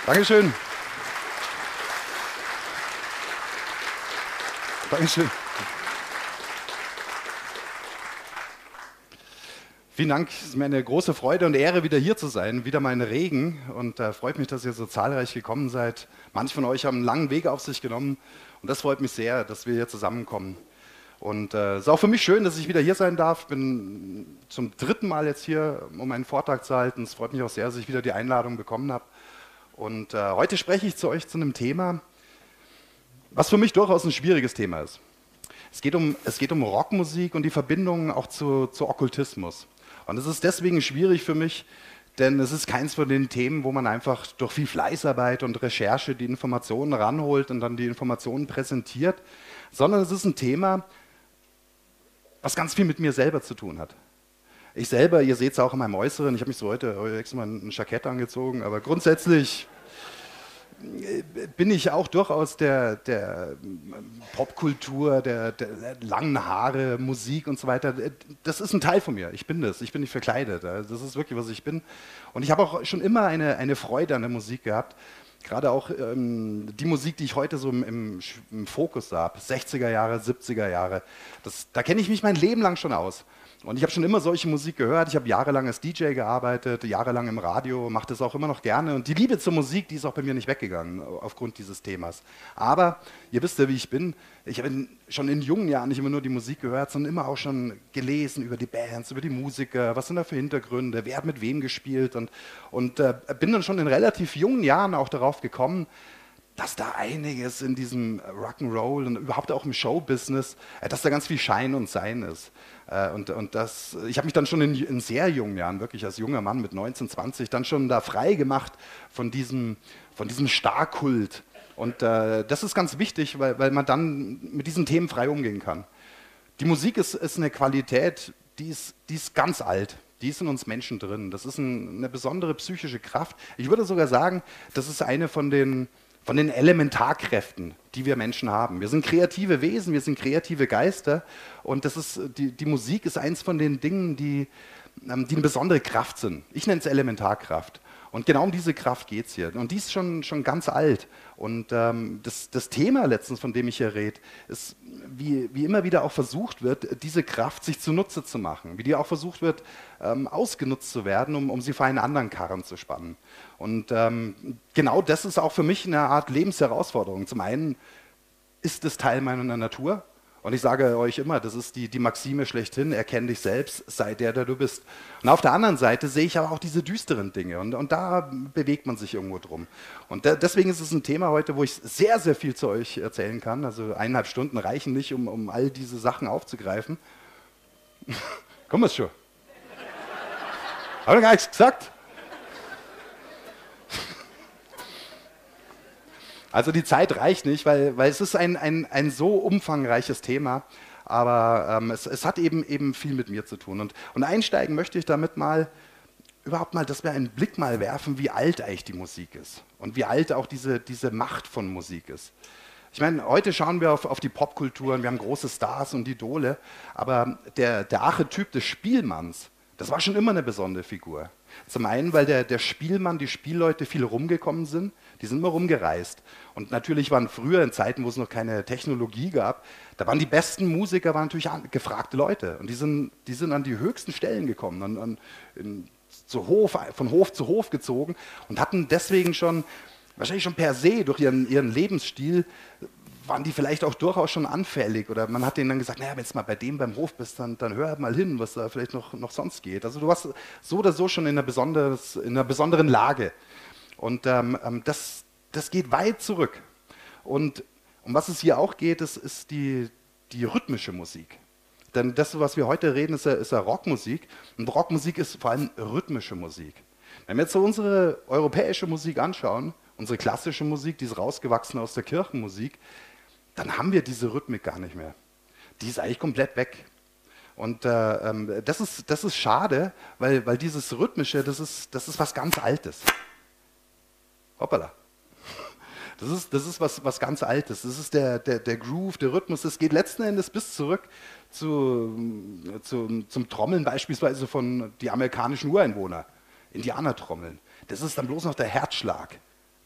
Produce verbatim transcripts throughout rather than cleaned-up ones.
Dankeschön. Dankeschön. Vielen Dank, es ist mir eine große Freude und Ehre, wieder hier zu sein, wieder mal in Regen, und äh, freut mich, dass ihr so zahlreich gekommen seid. Manche von euch haben einen langen Weg auf sich genommen und das freut mich sehr, dass wir hier zusammenkommen. Und es äh, ist auch für mich schön, dass ich wieder hier sein darf. Ich bin zum dritten Mal jetzt hier, um einen Vortrag zu halten. Es freut mich auch sehr, dass ich wieder die Einladung bekommen habe. Und äh, heute spreche ich zu euch zu einem Thema, was für mich durchaus ein schwieriges Thema ist. Es geht um, es geht um Rockmusik und die Verbindung auch zu, zu Okkultismus. Und es ist deswegen schwierig für mich, denn es ist keins von den Themen, wo man einfach durch viel Fleißarbeit und Recherche die Informationen ranholt und dann die Informationen präsentiert, sondern es ist ein Thema, was ganz viel mit mir selber zu tun hat. Ich selber, ihr seht es auch in meinem Äußeren, ich habe mich so heute extra mal ein Jackett angezogen, aber grundsätzlich bin ich auch durchaus der, der Popkultur, der, der langen Haare, Musik und so weiter. Das ist ein Teil von mir. Ich bin das. Ich bin nicht verkleidet. Das ist wirklich, was ich bin. Und ich habe auch schon immer eine, eine Freude an der Musik gehabt. Gerade auch ähm, die Musik, die ich heute so im, im, im Fokus habe, sechziger Jahre, siebziger Jahre, das, da kenne ich mich mein Leben lang schon aus. Und ich habe schon immer solche Musik gehört. Ich habe jahrelang als D J gearbeitet, jahrelang im Radio, mache das auch immer noch gerne. Und die Liebe zur Musik, die ist auch bei mir nicht weggegangen aufgrund dieses Themas. Aber ihr wisst ja, wie ich bin. Ich habe schon in jungen Jahren nicht immer nur die Musik gehört, sondern immer auch schon gelesen über die Bands, über die Musiker, was sind da für Hintergründe, wer hat mit wem gespielt. Und, und äh, bin dann schon in relativ jungen Jahren auch darauf gekommen, dass da einiges in diesem Rock'n'Roll und überhaupt auch im Showbusiness, äh, dass da ganz viel Schein und Sein ist. Äh, und, und das, ich habe mich dann schon in, in sehr jungen Jahren, wirklich als junger Mann mit neunzehn, zwanzig, dann schon da frei gemacht von diesem, von diesem Starkult. Und äh, das ist ganz wichtig, weil, weil man dann mit diesen Themen frei umgehen kann. Die Musik ist, ist eine Qualität, die ist, die ist ganz alt. Die ist in uns Menschen drin. Das ist ein, eine besondere psychische Kraft. Ich würde sogar sagen, das ist eine von den von den Elementarkräften, die wir Menschen haben. Wir sind kreative Wesen, wir sind kreative Geister, und das ist, die, die Musik ist eins von den Dingen, die, die eine besondere Kraft sind. Ich nenne es Elementarkraft. Und genau um diese Kraft geht es hier. Und die ist schon, schon ganz alt. Und ähm, das, das Thema letztens, von dem ich hier rede, ist, wie, wie immer wieder auch versucht wird, diese Kraft sich zunutze zu machen. Wie die auch versucht wird, ähm, ausgenutzt zu werden, um, um sie für einen anderen Karren zu spannen. Und ähm, genau das ist auch für mich eine Art Lebensherausforderung. Zum einen ist es Teil meiner Natur. Und ich sage euch immer, das ist die, die Maxime schlechthin, erkenn dich selbst, sei der, der du bist. Und auf der anderen Seite sehe ich aber auch diese düsteren Dinge, und, und da bewegt man sich irgendwo drum. Und da, deswegen ist es ein Thema heute, wo ich sehr, sehr viel zu euch erzählen kann. Also eineinhalb Stunden reichen nicht, um, um all diese Sachen aufzugreifen. Komm mal schon. Hab ich gar nichts gesagt? Also die Zeit reicht nicht, weil, weil es ist ein, ein, ein so umfangreiches Thema, aber ähm, es, es hat eben, eben viel mit mir zu tun. Und, und einsteigen möchte ich damit mal, überhaupt mal, dass wir einen Blick mal werfen, wie alt eigentlich die Musik ist und wie alt auch diese, diese Macht von Musik ist. Ich meine, heute schauen wir auf, auf die Popkulturen, wir haben große Stars und Idole, aber der, der Archetyp des Spielmanns, das war schon immer eine besondere Figur. Zum einen, weil der, der Spielmann, die Spielleute viel rumgekommen sind, die sind immer rumgereist. Und natürlich waren früher in Zeiten, wo es noch keine Technologie gab, da waren die besten Musiker waren natürlich gefragte Leute. Und die sind, die sind an die höchsten Stellen gekommen, an, an, in, zu Hof, von Hof zu Hof gezogen und hatten deswegen schon, wahrscheinlich schon per se durch ihren, ihren Lebensstil, waren die vielleicht auch durchaus schon anfällig, oder man hat denen dann gesagt, naja, wenn du mal bei dem beim Hof bist, dann, dann hör mal hin, was da vielleicht noch, noch sonst geht. Also du warst so oder so schon in einer, besonderes, in einer besonderen Lage. Und ähm, das, das geht weit zurück. Und um was es hier auch geht, ist, ist die, die rhythmische Musik. Denn das, was wir heute reden, ist ja, ist ja Rockmusik. Und Rockmusik ist vor allem rhythmische Musik. Wenn wir jetzt so unsere europäische Musik anschauen, unsere klassische Musik, die ist rausgewachsen aus der Kirchenmusik, dann haben wir diese Rhythmik gar nicht mehr. Die ist eigentlich komplett weg. Und äh, ähm, das, ist, das ist schade, weil, weil dieses Rhythmische, das ist, das ist was ganz Altes. Hoppala. Das ist, das ist was, was ganz Altes. Das ist der, der, der Groove, der Rhythmus. Das geht letzten Endes bis zurück zu, zu, zum Trommeln beispielsweise von die amerikanischen Ureinwohner. Indianertrommeln. Das ist dann bloß noch der Herzschlag.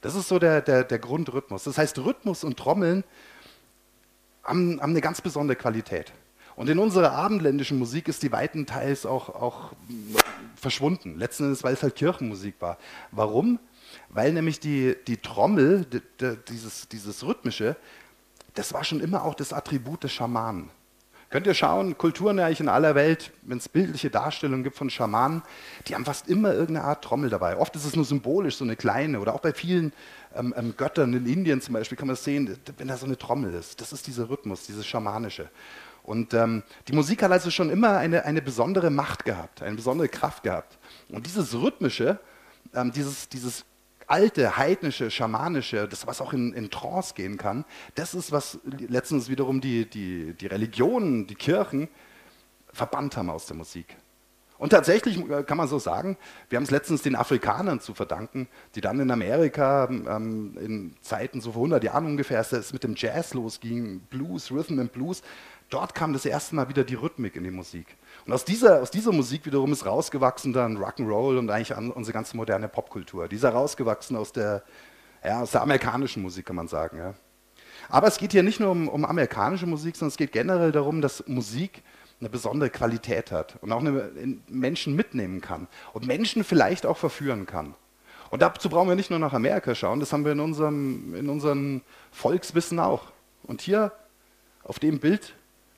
Das ist so der, der, der Grundrhythmus. Das heißt, Rhythmus und Trommeln haben, haben eine ganz besondere Qualität. Und in unserer abendländischen Musik ist die weitenteils auch, auch verschwunden. Letzten Endes, weil es halt Kirchenmusik war. Warum? Weil nämlich die, die Trommel, die, die, dieses, dieses Rhythmische, das war schon immer auch das Attribut des Schamanen. Könnt ihr schauen, Kulturen eigentlich in aller Welt, wenn es bildliche Darstellungen gibt von Schamanen, die haben fast immer irgendeine Art Trommel dabei. Oft ist es nur symbolisch, so eine kleine. Oder auch bei vielen ähm, ähm, Göttern in Indien zum Beispiel kann man das sehen, wenn da so eine Trommel ist. Das ist dieser Rhythmus, dieses Schamanische. Und ähm, die Musik hat also schon immer eine, eine besondere Macht gehabt, eine besondere Kraft gehabt. Und dieses Rhythmische, ähm, dieses, dieses alte, heidnische, schamanische, das, was auch in, in Trance gehen kann, das ist, was letztens wiederum die, die, die Religionen, die Kirchen verbannt haben aus der Musik. Und tatsächlich kann man so sagen, wir haben es letztens den Afrikanern zu verdanken, die dann in Amerika ähm, in Zeiten so vor hundert Jahren ungefähr, als es mit dem Jazz losging, Blues, Rhythm and Blues, dort kam das erste Mal wieder die Rhythmik in die Musik. Und aus dieser, aus dieser Musik wiederum ist rausgewachsen dann Rock'n'Roll und eigentlich unsere ganze moderne Popkultur. Die ist rausgewachsen aus der, ja, aus der amerikanischen Musik, kann man sagen. Ja. Aber es geht hier nicht nur um, um amerikanische Musik, sondern es geht generell darum, dass Musik eine besondere Qualität hat und auch eine, Menschen mitnehmen kann und Menschen vielleicht auch verführen kann. Und dazu brauchen wir nicht nur nach Amerika schauen, das haben wir in unserem, in unserem Volkswissen auch. Und hier auf dem Bild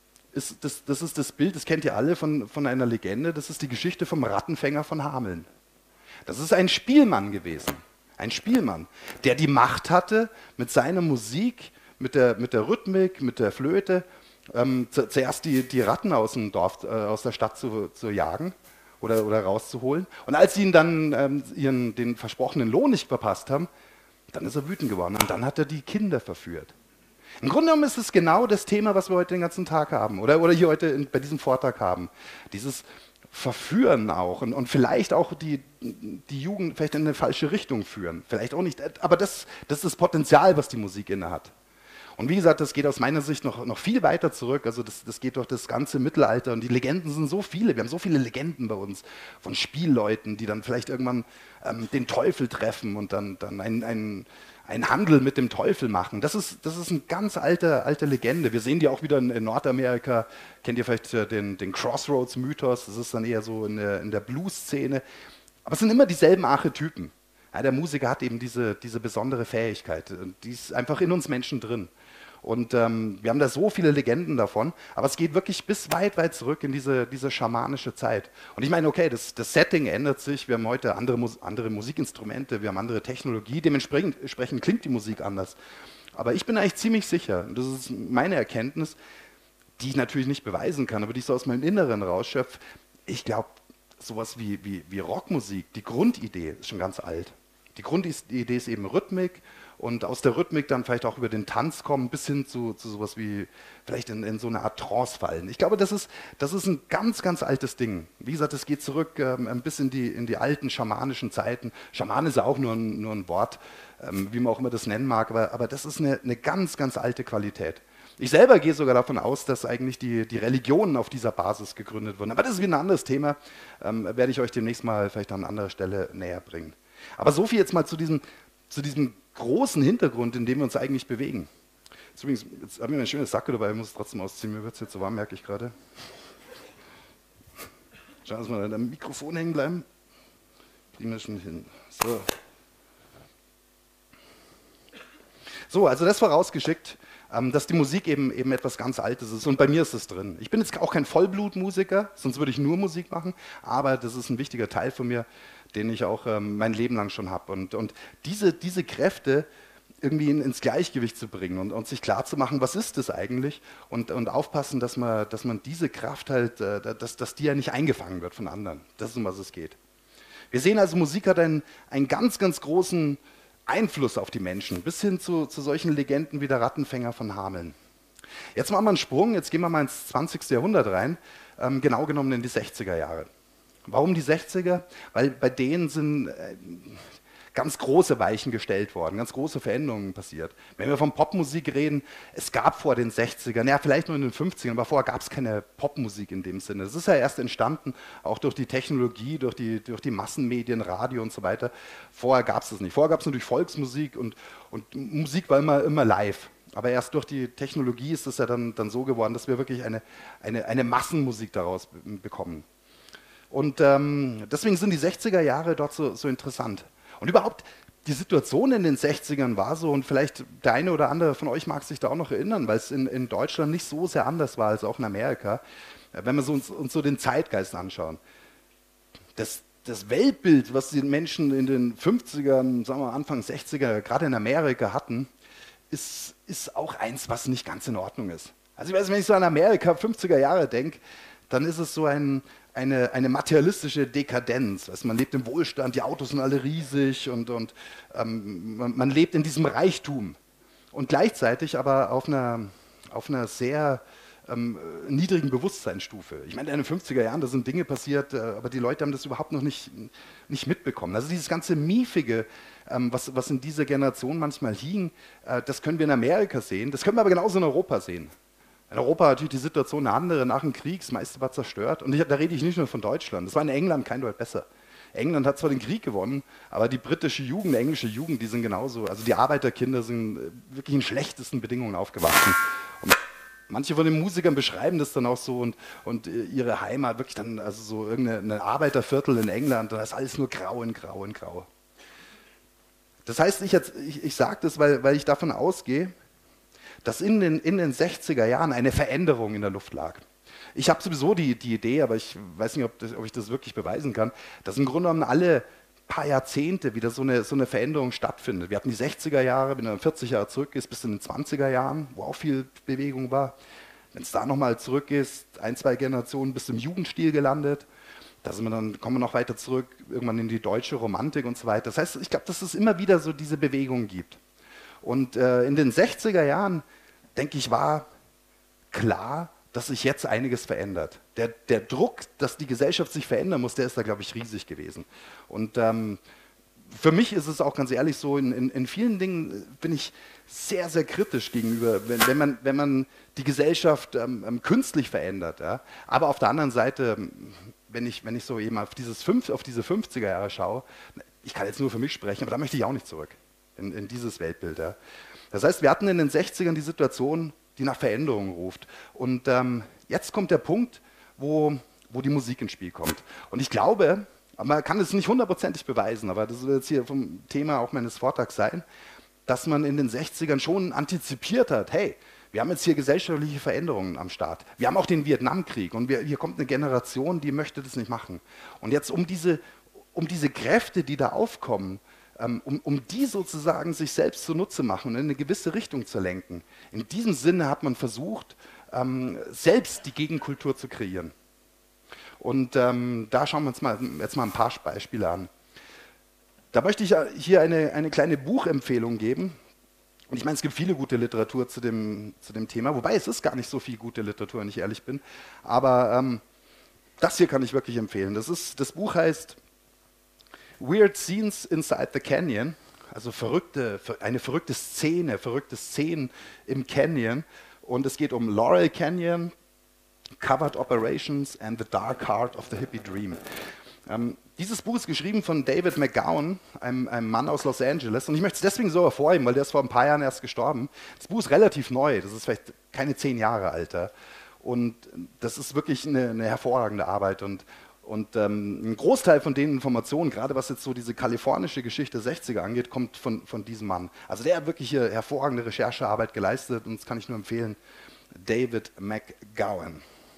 Ist das, das ist das Bild, das kennt ihr alle von, von einer Legende, das ist die Geschichte vom Rattenfänger von Hameln. Das ist ein Spielmann gewesen, ein Spielmann, der die Macht hatte, mit seiner Musik, mit der, mit der Rhythmik, mit der Flöte, ähm, zu, zuerst die, die Ratten aus dem Dorf, äh, aus der Stadt zu, zu jagen oder, oder rauszuholen. Und als sie ihn dann ähm, ihren, den versprochenen Lohn nicht verpasst haben, dann ist er wütend geworden und dann hat er die Kinder verführt. Im Grunde genommen ist es genau das Thema, was wir heute den ganzen Tag haben oder, oder hier heute in, bei diesem Vortrag haben. Dieses Verführen auch und, und vielleicht auch die, die Jugend vielleicht in eine falsche Richtung führen. Vielleicht auch nicht, aber das, das ist das Potenzial, was die Musik inne hat. Und wie gesagt, das geht aus meiner Sicht noch, noch viel weiter zurück. Also das, das geht durch das ganze Mittelalter und die Legenden sind so viele. Wir haben so viele Legenden bei uns von Spielleuten, die dann vielleicht irgendwann ähm, den Teufel treffen und dann, dann ein, ein einen Handel mit dem Teufel machen. Das ist, das ist eine ganz alte, alte Legende. Wir sehen die auch wieder in, in Nordamerika. Kennt ihr vielleicht den, den Crossroads-Mythos? Das ist dann eher so in der, in der Blues-Szene. Aber es sind immer dieselben Archetypen. Ja, der Musiker hat eben diese, diese besondere Fähigkeit. Die ist einfach in uns Menschen drin. Und ähm, wir haben da so viele Legenden davon, aber es geht wirklich bis weit, weit zurück in diese, diese schamanische Zeit. Und ich meine, okay, das, das Setting ändert sich, wir haben heute andere, Mus andere Musikinstrumente, wir haben andere Technologie, dementsprechend entsprechend klingt die Musik anders. Aber ich bin eigentlich ziemlich sicher, und das ist meine Erkenntnis, die ich natürlich nicht beweisen kann, aber die ich so aus meinem Inneren rausschöpfe, ich glaube, sowas wie, wie, wie Rockmusik, die Grundidee ist schon ganz alt. Die Grundidee ist eben Rhythmik, und aus der Rhythmik dann vielleicht auch über den Tanz kommen, bis hin zu, zu sowas wie vielleicht in, in so eine Art Trance fallen. Ich glaube, das ist, das ist ein ganz, ganz altes Ding. Wie gesagt, es geht zurück ähm, ein bisschen in die, in die alten schamanischen Zeiten. Schaman ist ja auch nur ein, nur ein Wort, ähm, wie man auch immer das nennen mag, aber, aber das ist eine, eine ganz, ganz alte Qualität. Ich selber gehe sogar davon aus, dass eigentlich die, die Religionen auf dieser Basis gegründet wurden. Aber das ist wieder ein anderes Thema, ähm, werde ich euch demnächst mal vielleicht an anderer Stelle näher bringen. Aber so viel jetzt mal zu diesem, zu diesem großen Hintergrund, in dem wir uns eigentlich bewegen. Jetzt, übrigens, jetzt habe ich mir eine schöne Sacke dabei, ich muss es trotzdem ausziehen, mir wird es jetzt so warm, merke ich gerade. Schauen, dass wir an dem Mikrofon hängen bleiben. Kriegen wir schon hin. So. So, also das vorausgeschickt, ähm, dass die Musik eben, eben etwas ganz Altes ist. Und bei mir ist es drin. Ich bin jetzt auch kein Vollblutmusiker, sonst würde ich nur Musik machen, aber das ist ein wichtiger Teil von mir, den ich auch ähm, mein Leben lang schon habe. Und, und diese, diese Kräfte irgendwie in, ins Gleichgewicht zu bringen und, und sich klarzumachen, was ist das eigentlich? Und, und aufpassen, dass man, dass man diese Kraft halt, äh, dass, dass die ja nicht eingefangen wird von anderen. Das ist, um was es geht. Wir sehen also, Musik hat einen, einen ganz, ganz großen Einfluss auf die Menschen, bis hin zu, zu solchen Legenden wie der Rattenfänger von Hameln. Jetzt machen wir einen Sprung, jetzt gehen wir mal ins zwanzigste Jahrhundert rein, ähm, genau genommen in die sechziger Jahre. Warum die sechziger? Weil bei denen sind, äh, ganz große Weichen gestellt worden, ganz große Veränderungen passiert. Wenn wir von Popmusik reden, es gab vor den sechzigern, ja vielleicht nur in den fünfzigern, aber vorher gab es keine Popmusik in dem Sinne. Es ist ja erst entstanden, auch durch die Technologie, durch die, durch die Massenmedien, Radio und so weiter. Vorher gab es das nicht. Vorher gab es natürlich Volksmusik und, und Musik war immer, immer live. Aber erst durch die Technologie ist es ja dann, dann so geworden, dass wir wirklich eine, eine, eine Massenmusik daraus bekommen. Und ähm, deswegen sind die sechziger Jahre dort so, so interessant. Und überhaupt, die Situation in den sechzigern war so, und vielleicht der eine oder andere von euch mag sich da auch noch erinnern, weil es in, in Deutschland nicht so sehr anders war als auch in Amerika, wenn wir so uns, uns so den Zeitgeist anschauen. Das, das Weltbild, was die Menschen in den fünfzigern, sagen wir Anfang sechziger, gerade in Amerika hatten, ist, ist auch eins, was nicht ganz in Ordnung ist. Also ich weiß, wenn ich so an Amerika fünfziger Jahre denke, dann ist es so ein, eine, eine materialistische Dekadenz. Also man lebt im Wohlstand, die Autos sind alle riesig und, und ähm, man, man lebt in diesem Reichtum. Und gleichzeitig aber auf einer, auf einer sehr ähm, niedrigen Bewusstseinsstufe. Ich meine, in den fünfziger Jahren, da sind Dinge passiert, äh, aber die Leute haben das überhaupt noch nicht, nicht mitbekommen. Also dieses ganze Miefige, ähm, was, was in dieser Generation manchmal hing, äh, das können wir in Amerika sehen, das können wir aber genauso in Europa sehen. In Europa war natürlich die Situation eine andere, nach dem Krieg, das meiste war zerstört. Und ich, da rede ich nicht nur von Deutschland, das war in England kein Deut besser. England hat zwar den Krieg gewonnen, aber die britische Jugend, die englische Jugend, die sind genauso, also die Arbeiterkinder sind wirklich in schlechtesten Bedingungen aufgewachsen. Und manche von den Musikern beschreiben das dann auch so und, und ihre Heimat, wirklich dann, also so irgendein Arbeiterviertel in England, da ist alles nur grau in grau in grau. Das heißt, ich, jetzt, ich, ich sage das, weil, weil ich davon ausgehe, dass in den, in den sechziger Jahren eine Veränderung in der Luft lag. Ich habe sowieso die, die Idee, aber ich weiß nicht, ob, das, ob ich das wirklich beweisen kann, dass im Grunde genommen alle paar Jahrzehnte wieder so eine, so eine Veränderung stattfindet. Wir hatten die sechziger Jahre, wenn man vierzig Jahre zurück ist, bis in den zwanziger Jahren, wo auch viel Bewegung war. Wenn es da nochmal zurück ist, ein, zwei Generationen bis zum Jugendstil gelandet, da sind wir dann, kommen wir noch weiter zurück, irgendwann in die deutsche Romantik und so weiter. Das heißt, ich glaube, dass es immer wieder so diese Bewegung gibt. Und äh, in den sechziger Jahren, denke ich, war klar, dass sich jetzt einiges verändert. Der, der Druck, dass die Gesellschaft sich verändern muss, der ist da, glaube ich, riesig gewesen. Und ähm, für mich ist es auch ganz ehrlich so, in, in, in vielen Dingen bin ich sehr, sehr kritisch gegenüber, wenn, wenn, man, wenn man die Gesellschaft ähm, künstlich verändert. Ja? Aber auf der anderen Seite, wenn ich, wenn ich so eben auf, dieses fünf, auf diese fünfziger Jahre schaue, ich kann jetzt nur für mich sprechen, aber da möchte ich auch nicht zurück. In, in dieses Weltbild. Ja. Das heißt, wir hatten in den sechzigern die Situation, die nach Veränderung ruft. Und ähm, jetzt kommt der Punkt, wo, wo die Musik ins Spiel kommt. Und ich glaube, man kann es nicht hundertprozentig beweisen, aber das wird jetzt hier vom Thema auch meines Vortrags sein, dass man in den sechzigern schon antizipiert hat, hey, wir haben jetzt hier gesellschaftliche Veränderungen am Start. Wir haben auch den Vietnamkrieg und wir, hier kommt eine Generation, die möchte das nicht machen. Und jetzt um diese, um diese Kräfte, die da aufkommen, Um, um die sozusagen sich selbst zunutze machen und in eine gewisse Richtung zu lenken. In diesem Sinne hat man versucht, ähm, selbst die Gegenkultur zu kreieren. Und ähm, da schauen wir uns mal, jetzt mal ein paar Beispiele an. Da möchte ich hier eine, eine kleine Buchempfehlung geben. Und ich meine, es gibt viele gute Literatur zu dem, zu dem Thema, wobei es ist gar nicht so viel gute Literatur, wenn ich ehrlich bin. Aber ähm, das hier kann ich wirklich empfehlen. Das, ist, das Buch heißt Weird Scenes Inside the Canyon, also verrückte, eine verrückte Szene, verrückte Szenen im Canyon. Und es geht um Laurel Canyon, Covert Operations and the Dark Heart of the Hippie Dream. Ähm, dieses Buch ist geschrieben von David McGowan, einem, einem Mann aus Los Angeles. Und ich möchte es deswegen so hervorheben, weil der ist vor ein paar Jahren erst gestorben. Das Buch ist relativ neu, das ist vielleicht keine zehn Jahre alt. Und das ist wirklich eine, eine hervorragende Arbeit. Und Und ähm, ein Großteil von den Informationen, gerade was jetzt so diese kalifornische Geschichte der sechziger angeht, kommt von, von diesem Mann. Also der hat wirklich hier hervorragende Recherchearbeit geleistet und das kann ich nur empfehlen, David McGowan.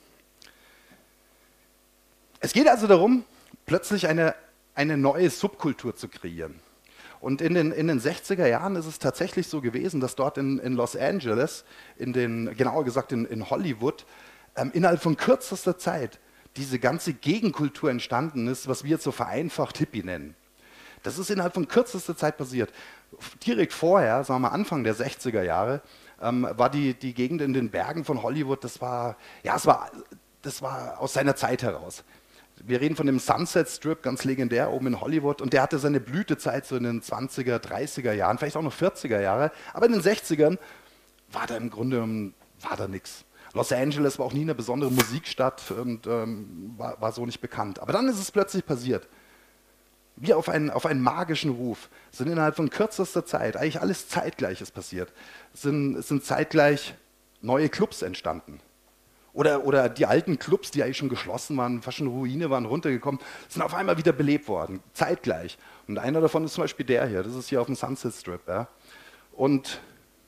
Es geht also darum, plötzlich eine, eine neue Subkultur zu kreieren. Und in den, in den sechziger Jahren ist es tatsächlich so gewesen, dass dort in, in Los Angeles, in den, genauer gesagt in, in Hollywood, ähm, innerhalb von kürzester Zeit diese ganze Gegenkultur entstanden ist, was wir jetzt so vereinfacht Hippie nennen. Das ist innerhalb von kürzester Zeit passiert. Direkt vorher, sagen wir mal Anfang der sechziger Jahre, ähm, war die, die Gegend in den Bergen von Hollywood, das war, ja, es war, das war aus seiner Zeit heraus. Wir reden von dem Sunset Strip, ganz legendär, oben in Hollywood. Und der hatte seine Blütezeit so in den zwanziger, dreißiger Jahren, vielleicht auch noch vierziger Jahre. Aber in den sechzigern war da im Grunde war da nichts. Los Angeles war auch nie eine besondere Musikstadt und ähm, war, war so nicht bekannt. Aber dann ist es plötzlich passiert. Wie auf einen, auf einen magischen Ruf sind innerhalb von kürzester Zeit, eigentlich alles Zeitgleiches passiert, sind, sind zeitgleich neue Clubs entstanden. Oder, oder die alten Clubs, die eigentlich schon geschlossen waren, fast schon Ruine waren, runtergekommen, sind auf einmal wieder belebt worden, zeitgleich. Und einer davon ist zum Beispiel der hier, das ist hier auf dem Sunset Strip. Ja. Und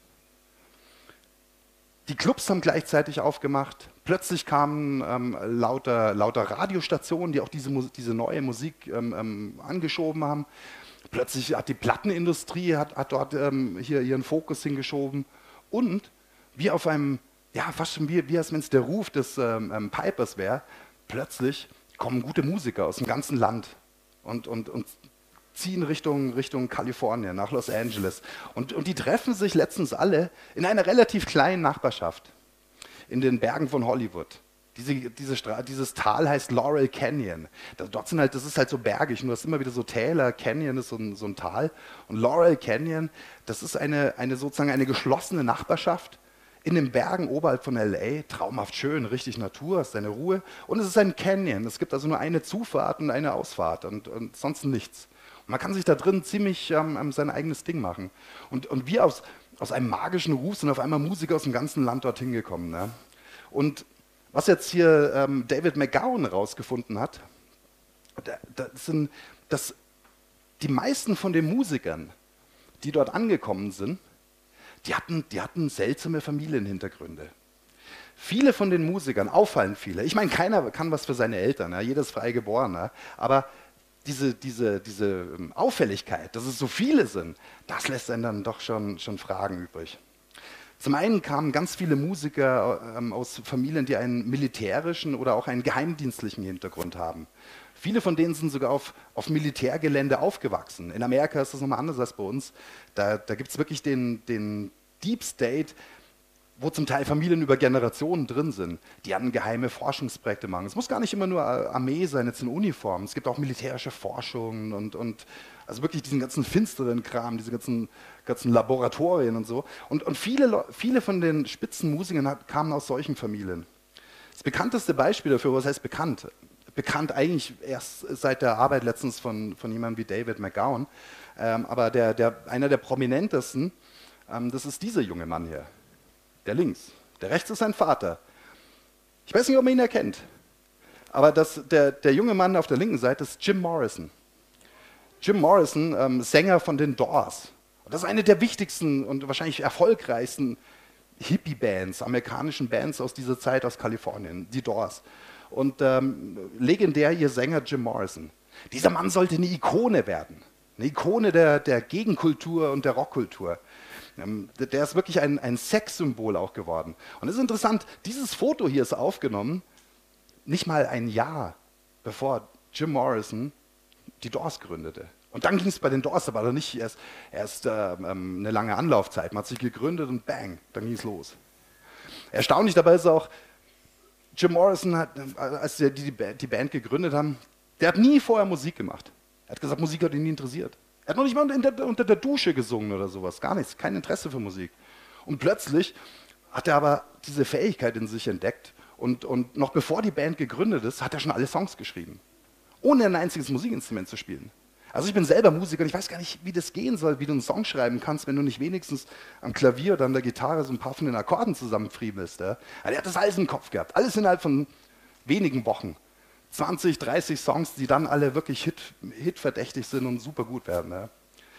die Clubs haben gleichzeitig aufgemacht. Plötzlich kamen ähm, lauter, lauter Radiostationen, die auch diese, diese neue Musik ähm, ähm, angeschoben haben. Plötzlich hat die Plattenindustrie hat, hat dort ähm, hier ihren Fokus hingeschoben. Und wie auf einem, ja fast schon wie, wie als wenn es der Ruf des ähm, ähm, Pipers wäre, plötzlich kommen gute Musiker aus dem ganzen Land und, und, und ziehen Richtung, Richtung Kalifornien, nach Los Angeles. Und, und die treffen sich letztens alle in einer relativ kleinen Nachbarschaft, in den Bergen von Hollywood. Diese, diese Stra dieses Tal heißt Laurel Canyon. Das, dort sind halt, das ist halt so bergig und du hast immer wieder so Täler, Canyon ist so ein, so ein Tal. Und Laurel Canyon, das ist eine, eine sozusagen eine geschlossene Nachbarschaft in den Bergen oberhalb von L A. Traumhaft schön, richtig Natur, hast deine Ruhe. Und es ist ein Canyon. Es gibt also nur eine Zufahrt und eine Ausfahrt und, und sonst nichts. Man kann sich da drin ziemlich ähm, sein eigenes Ding machen. Und, und wir aus, aus einem magischen Ruf sind auf einmal Musiker aus dem ganzen Land dorthin gekommen. Ne? Und was jetzt hier ähm, David McGowan rausgefunden hat, das sind, dass die meisten von den Musikern, die dort angekommen sind, die hatten, die hatten seltsame Familienhintergründe. Viele von den Musikern, auffallend viele, ich meine, keiner kann was für seine Eltern, ja, jeder ist frei geboren, ja, aber Diese, diese, diese Auffälligkeit, dass es so viele sind, das lässt einen dann doch schon, schon Fragen übrig. Zum einen kamen ganz viele Musiker ähm, aus Familien, die einen militärischen oder auch einen geheimdienstlichen Hintergrund haben. Viele von denen sind sogar auf, auf Militärgelände aufgewachsen. In Amerika ist das nochmal anders als bei uns. Da, da gibt es wirklich den, den Deep State, wo zum Teil Familien über Generationen drin sind, die an geheime Forschungsprojekte machen. Es muss gar nicht immer nur Armee sein, jetzt in Uniform. Es gibt auch militärische Forschung und, und also wirklich diesen ganzen finsteren Kram, diese ganzen, ganzen Laboratorien und so. Und, und viele, viele von den Spitzenmusikern hat, kamen aus solchen Familien. Das bekannteste Beispiel dafür, was heißt bekannt? Bekannt eigentlich erst seit der Arbeit letztens von, von jemandem wie David McGowan. Ähm, aber der, der, einer der prominentesten, ähm, das ist dieser junge Mann hier. Der links. Der rechts ist sein Vater. Ich weiß nicht, ob man ihn erkennt. Aber das, der, der junge Mann auf der linken Seite ist Jim Morrison. Jim Morrison, ähm, Sänger von den Doors. Das ist eine der wichtigsten und wahrscheinlich erfolgreichsten Hippie-Bands, amerikanischen Bands aus dieser Zeit aus Kalifornien, die Doors. Und ähm, legendär ihr Sänger Jim Morrison. Dieser Mann sollte eine Ikone werden. Eine Ikone der, der Gegenkultur und der Rockkultur. Der ist wirklich ein, ein Sexsymbol auch geworden. Und es ist interessant, dieses Foto hier ist aufgenommen, nicht mal ein Jahr bevor Jim Morrison die Doors gründete. Und dann ging es bei den Doors, aber nicht erst, erst äh, ähm, eine lange Anlaufzeit. Man hat sich gegründet und bang, dann ging es los. Erstaunlich dabei ist auch, Jim Morrison, hat, als die, die, die Band gegründet haben, der hat nie vorher Musik gemacht. Er hat gesagt, Musik hat ihn nie interessiert. Er hat noch nicht mal unter der, unter der Dusche gesungen oder sowas, gar nichts, kein Interesse für Musik. Und plötzlich hat er aber diese Fähigkeit in sich entdeckt und, und noch bevor die Band gegründet ist, hat er schon alle Songs geschrieben, ohne ein einziges Musikinstrument zu spielen. Also ich bin selber Musiker und ich weiß gar nicht, wie das gehen soll, wie du einen Song schreiben kannst, wenn du nicht wenigstens am Klavier oder an der Gitarre so ein paar von den Akkorden zusammenfriemelst. Ja? Also er hat das alles im Kopf gehabt, alles innerhalb von wenigen Wochen. zwanzig, dreißig Songs, die dann alle wirklich hit, hitverdächtig sind und super gut werden. Ja.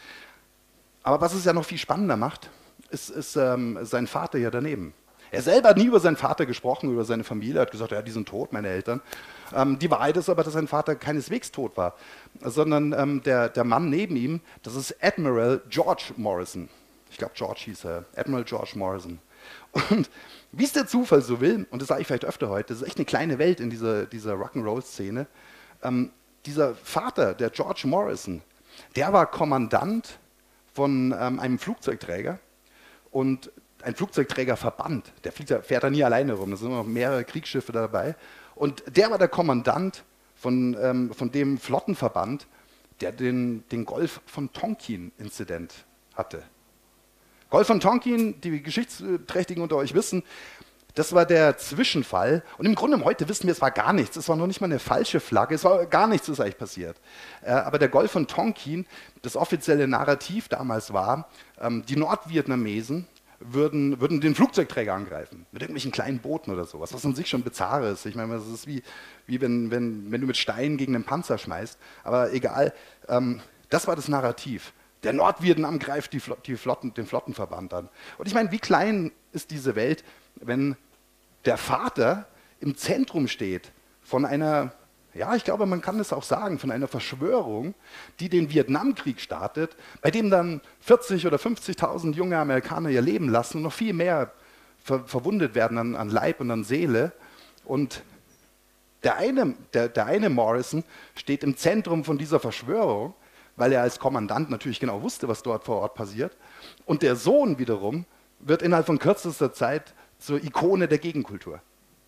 Aber was es ja noch viel spannender macht, ist, ist ähm, sein Vater hier daneben. Er selber hat nie über seinen Vater gesprochen, über seine Familie, er hat gesagt, ja, die sind tot, meine Eltern. Ähm, die Wahrheit ist aber, dass sein Vater keineswegs tot war, sondern ähm, der, der Mann neben ihm, das ist Admiral George Morrison. Ich glaube, George hieß er, Admiral George Morrison. Und wie es der Zufall so will, und das sage ich vielleicht öfter heute, das ist echt eine kleine Welt in dieser, dieser Rock'n'Roll-Szene, ähm, dieser Vater, der George Morrison, der war Kommandant von ähm, einem Flugzeugträger und ein Flugzeugträgerverband, der fliegt, fährt da nie alleine rum, da sind immer noch mehrere Kriegsschiffe dabei und der war der Kommandant von, ähm, von dem Flottenverband, der den, den Golf von Tonkin-Inzident hatte. Golf von Tonkin, die Geschichtsträchtigen unter euch wissen, das war der Zwischenfall. Und im Grunde heute wissen wir, es war gar nichts. Es war noch nicht mal eine falsche Flagge. Es war gar nichts, ist eigentlich passiert. Äh, aber der Golf von Tonkin, das offizielle Narrativ damals war, ähm, die Nordvietnamesen würden, würden den Flugzeugträger angreifen. Mit irgendwelchen kleinen Booten oder sowas. Was an sich schon bizarr ist. Ich meine, das ist wie, wie wenn, wenn, wenn du mit Steinen gegen einen Panzer schmeißt. Aber egal. Ähm, das war das Narrativ. Der Nordvietnam greift die Flot die Flotten, den Flottenverband an. Und ich meine, wie klein ist diese Welt, wenn der Vater im Zentrum steht von einer, ja, ich glaube, man kann es auch sagen, von einer Verschwörung, die den Vietnamkrieg startet, bei dem dann vierzig oder fünfzigtausend junge Amerikaner ihr Leben lassen und noch viel mehr ver verwundet werden an, an Leib und an Seele. Und der eine, der, der eine Morrison steht im Zentrum von dieser Verschwörung, weil er als Kommandant natürlich genau wusste, was dort vor Ort passiert. Und der Sohn wiederum wird innerhalb von kürzester Zeit zur Ikone der Gegenkultur.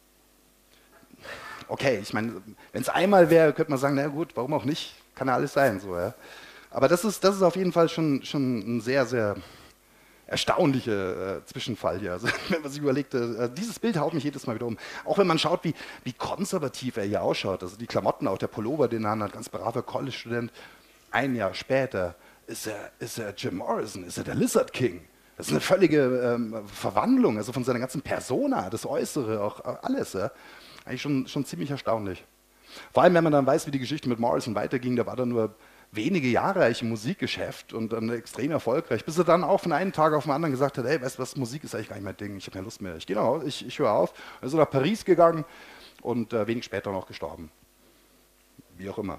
Okay, ich meine, wenn es einmal wäre, könnte man sagen, na gut, warum auch nicht, kann ja alles sein. So, ja. Aber das ist, das ist auf jeden Fall schon, schon ein sehr, sehr erstaunlicher äh, Zwischenfall hier. Also, wenn man sich überlegt, äh, dieses Bild haut mich jedes Mal wieder um. Auch wenn man schaut, wie, wie konservativ er hier ausschaut, also die Klamotten, auch der Pullover, den er hat, ganz braver College-Student. Ein Jahr später ist er, ist er Jim Morrison, ist er der Lizard King. Das ist eine völlige ähm, Verwandlung, also von seiner ganzen Persona, das Äußere, auch äh, alles. Ja. Eigentlich schon, schon ziemlich erstaunlich. Vor allem, wenn man dann weiß, wie die Geschichte mit Morrison weiterging, da war er nur wenige Jahre eigentlich im Musikgeschäft und dann extrem erfolgreich, bis er dann auch von einem Tag auf den anderen gesagt hat, hey, weißt du was, Musik ist eigentlich gar nicht mein Ding, ich habe keine Lust mehr, ich gehe nach Hause, ich, ich höre auf. Er ist nach Paris gegangen und äh, wenig später noch gestorben. Wie auch immer.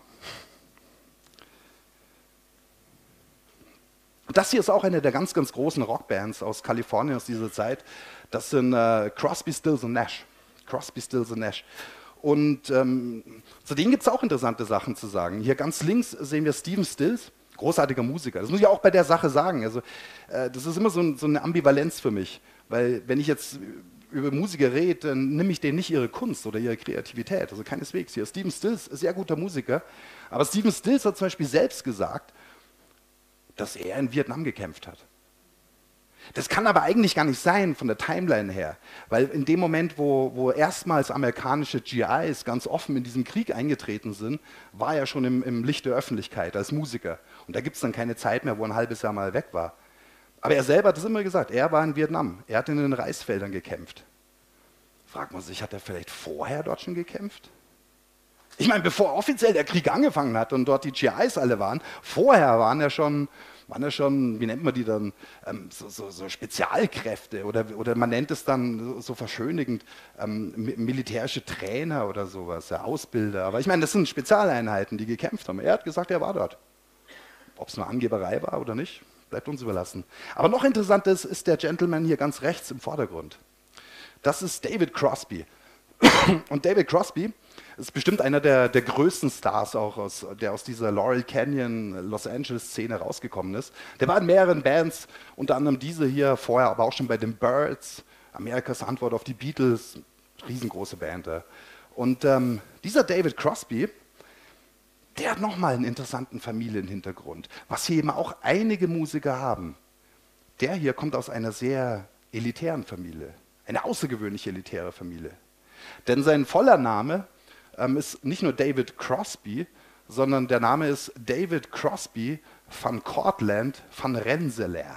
Das hier ist auch eine der ganz, ganz großen Rockbands aus Kalifornien aus dieser Zeit. Das sind äh, Crosby, Stills und Nash. Crosby, Stills und Nash. Und ähm, zu denen gibt es auch interessante Sachen zu sagen. Hier ganz links sehen wir Stephen Stills, großartiger Musiker. Das muss ich auch bei der Sache sagen. Also, äh, das ist immer so, ein, so eine Ambivalenz für mich. Weil wenn ich jetzt über Musiker rede, dann nehme ich denen nicht ihre Kunst oder ihre Kreativität. Also keineswegs. Hier Stephen Stills, sehr guter Musiker. Aber Stephen Stills hat zum Beispiel selbst gesagt, dass er in Vietnam gekämpft hat. Das kann aber eigentlich gar nicht sein von der Timeline her, weil in dem Moment, wo, wo erstmals amerikanische G Is ganz offen in diesen Krieg eingetreten sind, war er schon im, im Licht der Öffentlichkeit als Musiker. Und da gibt es dann keine Zeit mehr, wo er ein halbes Jahr mal weg war. Aber er selber hat es immer gesagt, er war in Vietnam, er hat in den Reisfeldern gekämpft. Fragt man sich, hat er vielleicht vorher dort schon gekämpft? Ich meine, bevor offiziell der Krieg angefangen hat und dort die G Is alle waren, vorher waren ja schon, waren ja schon, wie nennt man die dann, ähm, so, so, so Spezialkräfte oder, oder man nennt es dann so verschönigend ähm, militärische Trainer oder sowas, ja, Ausbilder. Aber ich meine, das sind Spezialeinheiten, die gekämpft haben. Er hat gesagt, er war dort. Ob es nur Angeberei war oder nicht, bleibt uns überlassen. Aber noch interessanter ist, ist der Gentleman hier ganz rechts im Vordergrund. Das ist David Crosby. Und David Crosby ist bestimmt einer der, der größten Stars, auch aus, der aus dieser Laurel Canyon, Los Angeles-Szene rausgekommen ist. Der war in mehreren Bands, unter anderem diese hier, vorher aber auch schon bei den Byrds, Amerikas Antwort auf die Beatles, riesengroße Band. Und ähm, dieser David Crosby, der hat nochmal einen interessanten Familienhintergrund, was hier eben auch einige Musiker haben. Der hier kommt aus einer sehr elitären Familie, eine außergewöhnlich elitäre Familie. Denn sein voller Name ähm, ist nicht nur David Crosby, sondern der Name ist David Crosby van Cortlandt van Rensselaer.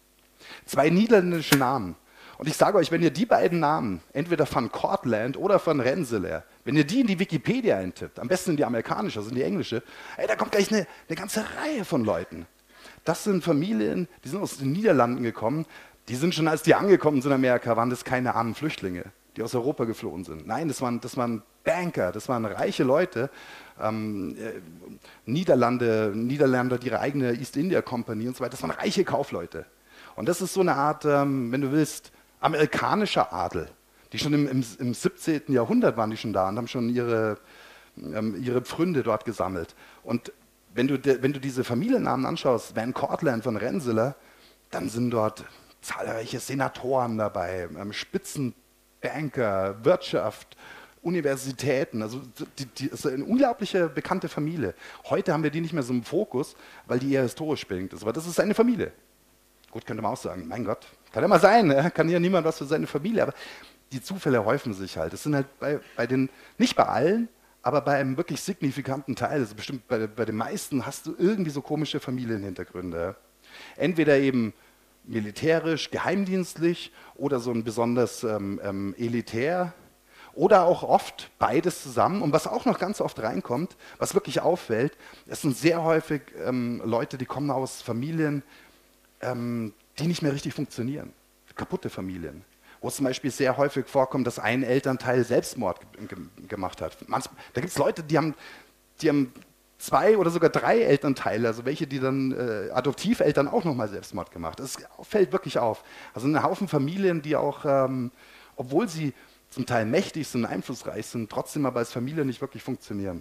Zwei niederländische Namen. Und ich sage euch, wenn ihr die beiden Namen, entweder van Cortlandt oder van Rensselaer, wenn ihr die in die Wikipedia eintippt, am besten in die amerikanische, also in die englische, ey, da kommt gleich eine, eine ganze Reihe von Leuten. Das sind Familien, die sind aus den Niederlanden gekommen, die sind schon, als die angekommen sind in Amerika, waren das keine armen Flüchtlinge, die aus Europa geflohen sind. Nein, das waren, das waren Banker, das waren reiche Leute, ähm, äh, Niederlande, Niederländer, die ihre eigene East India Company und so weiter, das waren reiche Kaufleute. Und das ist so eine Art, ähm, wenn du willst, amerikanischer Adel. Die schon im, im, im siebzehnten Jahrhundert waren die schon da und haben schon ihre, ähm, ihre Pfründe dort gesammelt. Und wenn du, de, wenn du diese Familiennamen anschaust, Van Cortlandt von Rensselaer, dann sind dort zahlreiche Senatoren dabei, ähm, Spitzenbanker, Wirtschaft, Universitäten, also die, die, das ist eine unglaubliche bekannte Familie. Heute haben wir die nicht mehr so im Fokus, weil die eher historisch bedingt ist, aber das ist seine Familie. Gut, könnte man auch sagen, mein Gott, kann ja mal sein, ja? Kann ja niemand was für seine Familie, aber die Zufälle häufen sich halt. Das sind halt bei, bei den, nicht bei allen, aber bei einem wirklich signifikanten Teil, also bestimmt bei, bei den meisten, hast du irgendwie so komische Familienhintergründe. Ja? Entweder eben militärisch, geheimdienstlich oder so ein besonders ähm, ähm, elitär oder auch oft beides zusammen. Und was auch noch ganz oft reinkommt, was wirklich auffällt, es sind sehr häufig ähm, Leute, die kommen aus Familien, ähm, die nicht mehr richtig funktionieren, kaputte Familien. Wo es zum Beispiel sehr häufig vorkommt, dass ein Elternteil Selbstmord ge gemacht hat. Manchmal, da gibt es Leute, die haben, die haben zwei oder sogar drei Elternteile, also welche, die dann äh, Adoptiveltern auch nochmal Selbstmord gemacht. Das fällt wirklich auf. Also ein Haufen Familien, die auch, ähm, obwohl sie zum Teil mächtig sind, einflussreich sind, trotzdem aber als Familie nicht wirklich funktionieren.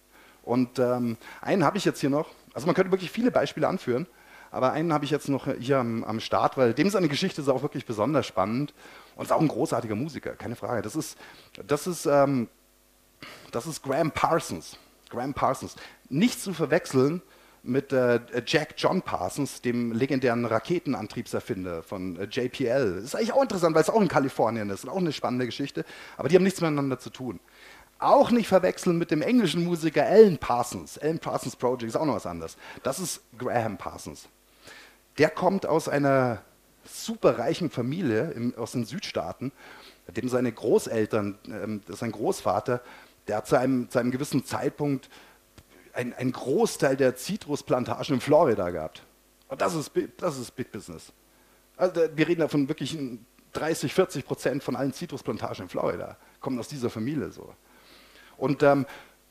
Und ähm, einen habe ich jetzt hier noch, also man könnte wirklich viele Beispiele anführen, aber einen habe ich jetzt noch hier am, am Start, weil dem seine Geschichte ist auch wirklich besonders spannend und ist auch ein großartiger Musiker, keine Frage. Das ist, das ist, ähm, das ist Graham Parsons. Graham Parsons. Nicht zu verwechseln mit äh, Jack John Parsons, dem legendären Raketenantriebserfinder von äh, J P L. Das ist eigentlich auch interessant, weil es auch in Kalifornien ist und auch eine spannende Geschichte, aber die haben nichts miteinander zu tun. Auch nicht verwechseln mit dem englischen Musiker Alan Parsons. Alan Parsons Project ist auch noch was anderes. Das ist Graham Parsons. Der kommt aus einer superreichen Familie im, aus den Südstaaten, dem seine Großeltern, ähm, sein Großvater, der hat zu einem, zu einem gewissen Zeitpunkt ein, ein Großteil der Zitrusplantagen in Florida gehabt. Und das ist, das ist Big Business. Also wir reden davon wirklich dreißig, vierzig Prozent von allen Zitrusplantagen in Florida kommen aus dieser Familie so. Und ähm,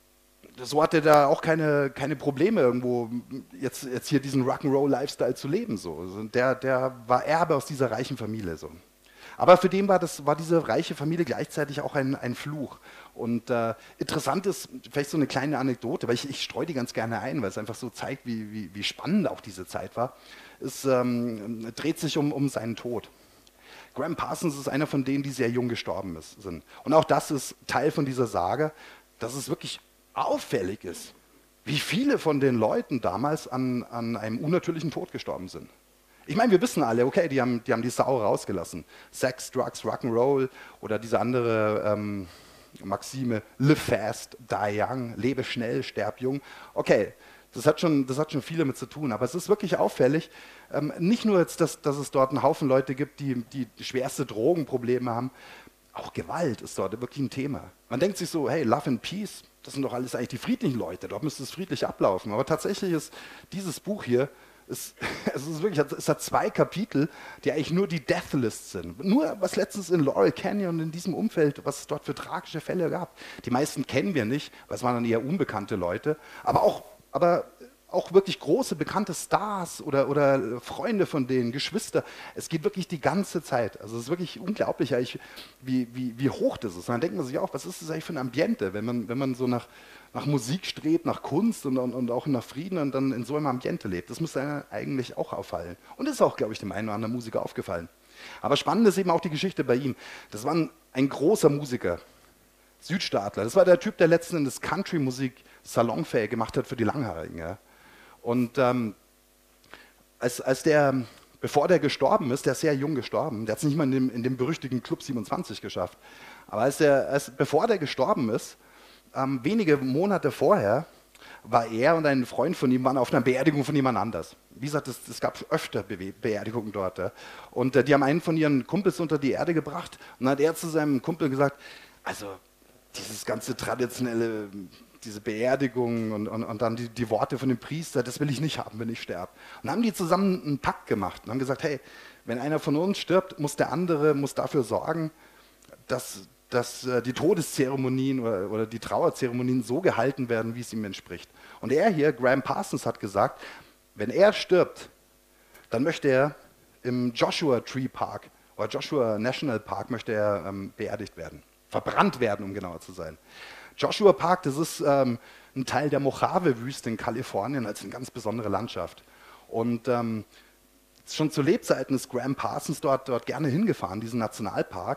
so hat er da auch keine, keine Probleme irgendwo jetzt, jetzt hier diesen Rock'n'Roll-Lifestyle zu leben. So. Also der, der war Erbe aus dieser reichen Familie. So. Aber für den war, das, war diese reiche Familie gleichzeitig auch ein, ein Fluch. Und äh, interessant ist, vielleicht so eine kleine Anekdote, weil ich, ich streue die ganz gerne ein, weil es einfach so zeigt, wie, wie, wie spannend auch diese Zeit war. Es ähm, dreht sich um, um seinen Tod. Graham Parsons ist einer von denen, die sehr jung gestorben ist, sind. Und auch das ist Teil von dieser Sage, dass es wirklich auffällig ist, wie viele von den Leuten damals an, an einem unnatürlichen Tod gestorben sind. Ich meine, wir wissen alle, okay, die haben die, haben die Sau rausgelassen. Sex, Drugs, Rock'n'Roll oder diese andere ähm, Maxime, live fast, die young, lebe schnell, sterb jung. Okay, das hat schon, das hat schon viel damit zu tun, aber es ist wirklich auffällig, ähm, nicht nur jetzt, dass, dass es dort einen Haufen Leute gibt, die, die schwerste Drogenprobleme haben, auch Gewalt ist dort wirklich ein Thema. Man denkt sich so, hey, Love and Peace, das sind doch alles eigentlich die friedlichen Leute, dort müsste es friedlich ablaufen. Aber tatsächlich ist dieses Buch hier, ist, es, ist wirklich, es hat zwei Kapitel, die eigentlich nur die Death List sind. Nur was letztens in Laurel Canyon, in diesem Umfeld, was es dort für tragische Fälle gab. Die meisten kennen wir nicht, weil es waren dann eher unbekannte Leute, aber auch, aber auch wirklich große, bekannte Stars oder, oder Freunde von denen, Geschwister. Es geht wirklich die ganze Zeit. Also es ist wirklich unglaublich, eigentlich, wie, wie, wie hoch das ist. Und dann denkt man sich auch, was ist das eigentlich für ein Ambiente, wenn man, wenn man so nach, nach Musik strebt, nach Kunst und, und, und auch nach Frieden und dann in so einem Ambiente lebt. Das müsste einem eigentlich auch auffallen. Und ist auch, glaube ich, dem einen oder anderen Musiker aufgefallen. Aber spannend ist eben auch die Geschichte bei ihm. Das war ein, ein großer Musiker, Südstaatler. Das war der Typ, der letzten Endes Country-Musik salonfähig gemacht hat für die Langhaarigen. Ja. Und ähm, als, als der, bevor der gestorben ist, der ist sehr jung gestorben, der hat es nicht mal in dem, in dem berüchtigten Club siebenundzwanzig geschafft, aber als der, als, bevor der gestorben ist, ähm, wenige Monate vorher, war er und ein Freund von ihm waren auf einer Beerdigung von jemand anders. Wie gesagt, es, es gab öfter Be Beerdigungen dort. Ja. Und äh, die haben einen von ihren Kumpels unter die Erde gebracht und dann hat er zu seinem Kumpel gesagt, also dieses ganze traditionelle, diese Beerdigung und, und, und dann die, die Worte von dem Priester, das will ich nicht haben, wenn ich sterbe. Und dann haben die zusammen einen Pakt gemacht und haben gesagt, hey, wenn einer von uns stirbt, muss der andere muss dafür sorgen, dass, dass äh, die Todeszeremonien oder, oder die Trauerzeremonien so gehalten werden, wie es ihm entspricht. Und er hier, Graham Parsons, hat gesagt, wenn er stirbt, dann möchte er im Joshua Tree Park oder Joshua National Park möchte er ähm, beerdigt werden. Verbrannt werden, um genauer zu sein. Joshua Park, das ist ähm, ein Teil der Mojave-Wüste in Kalifornien, als eine ganz besondere Landschaft. Und ähm, schon zu Lebzeiten ist Graham Parsons dort, dort gerne hingefahren, diesen Nationalpark.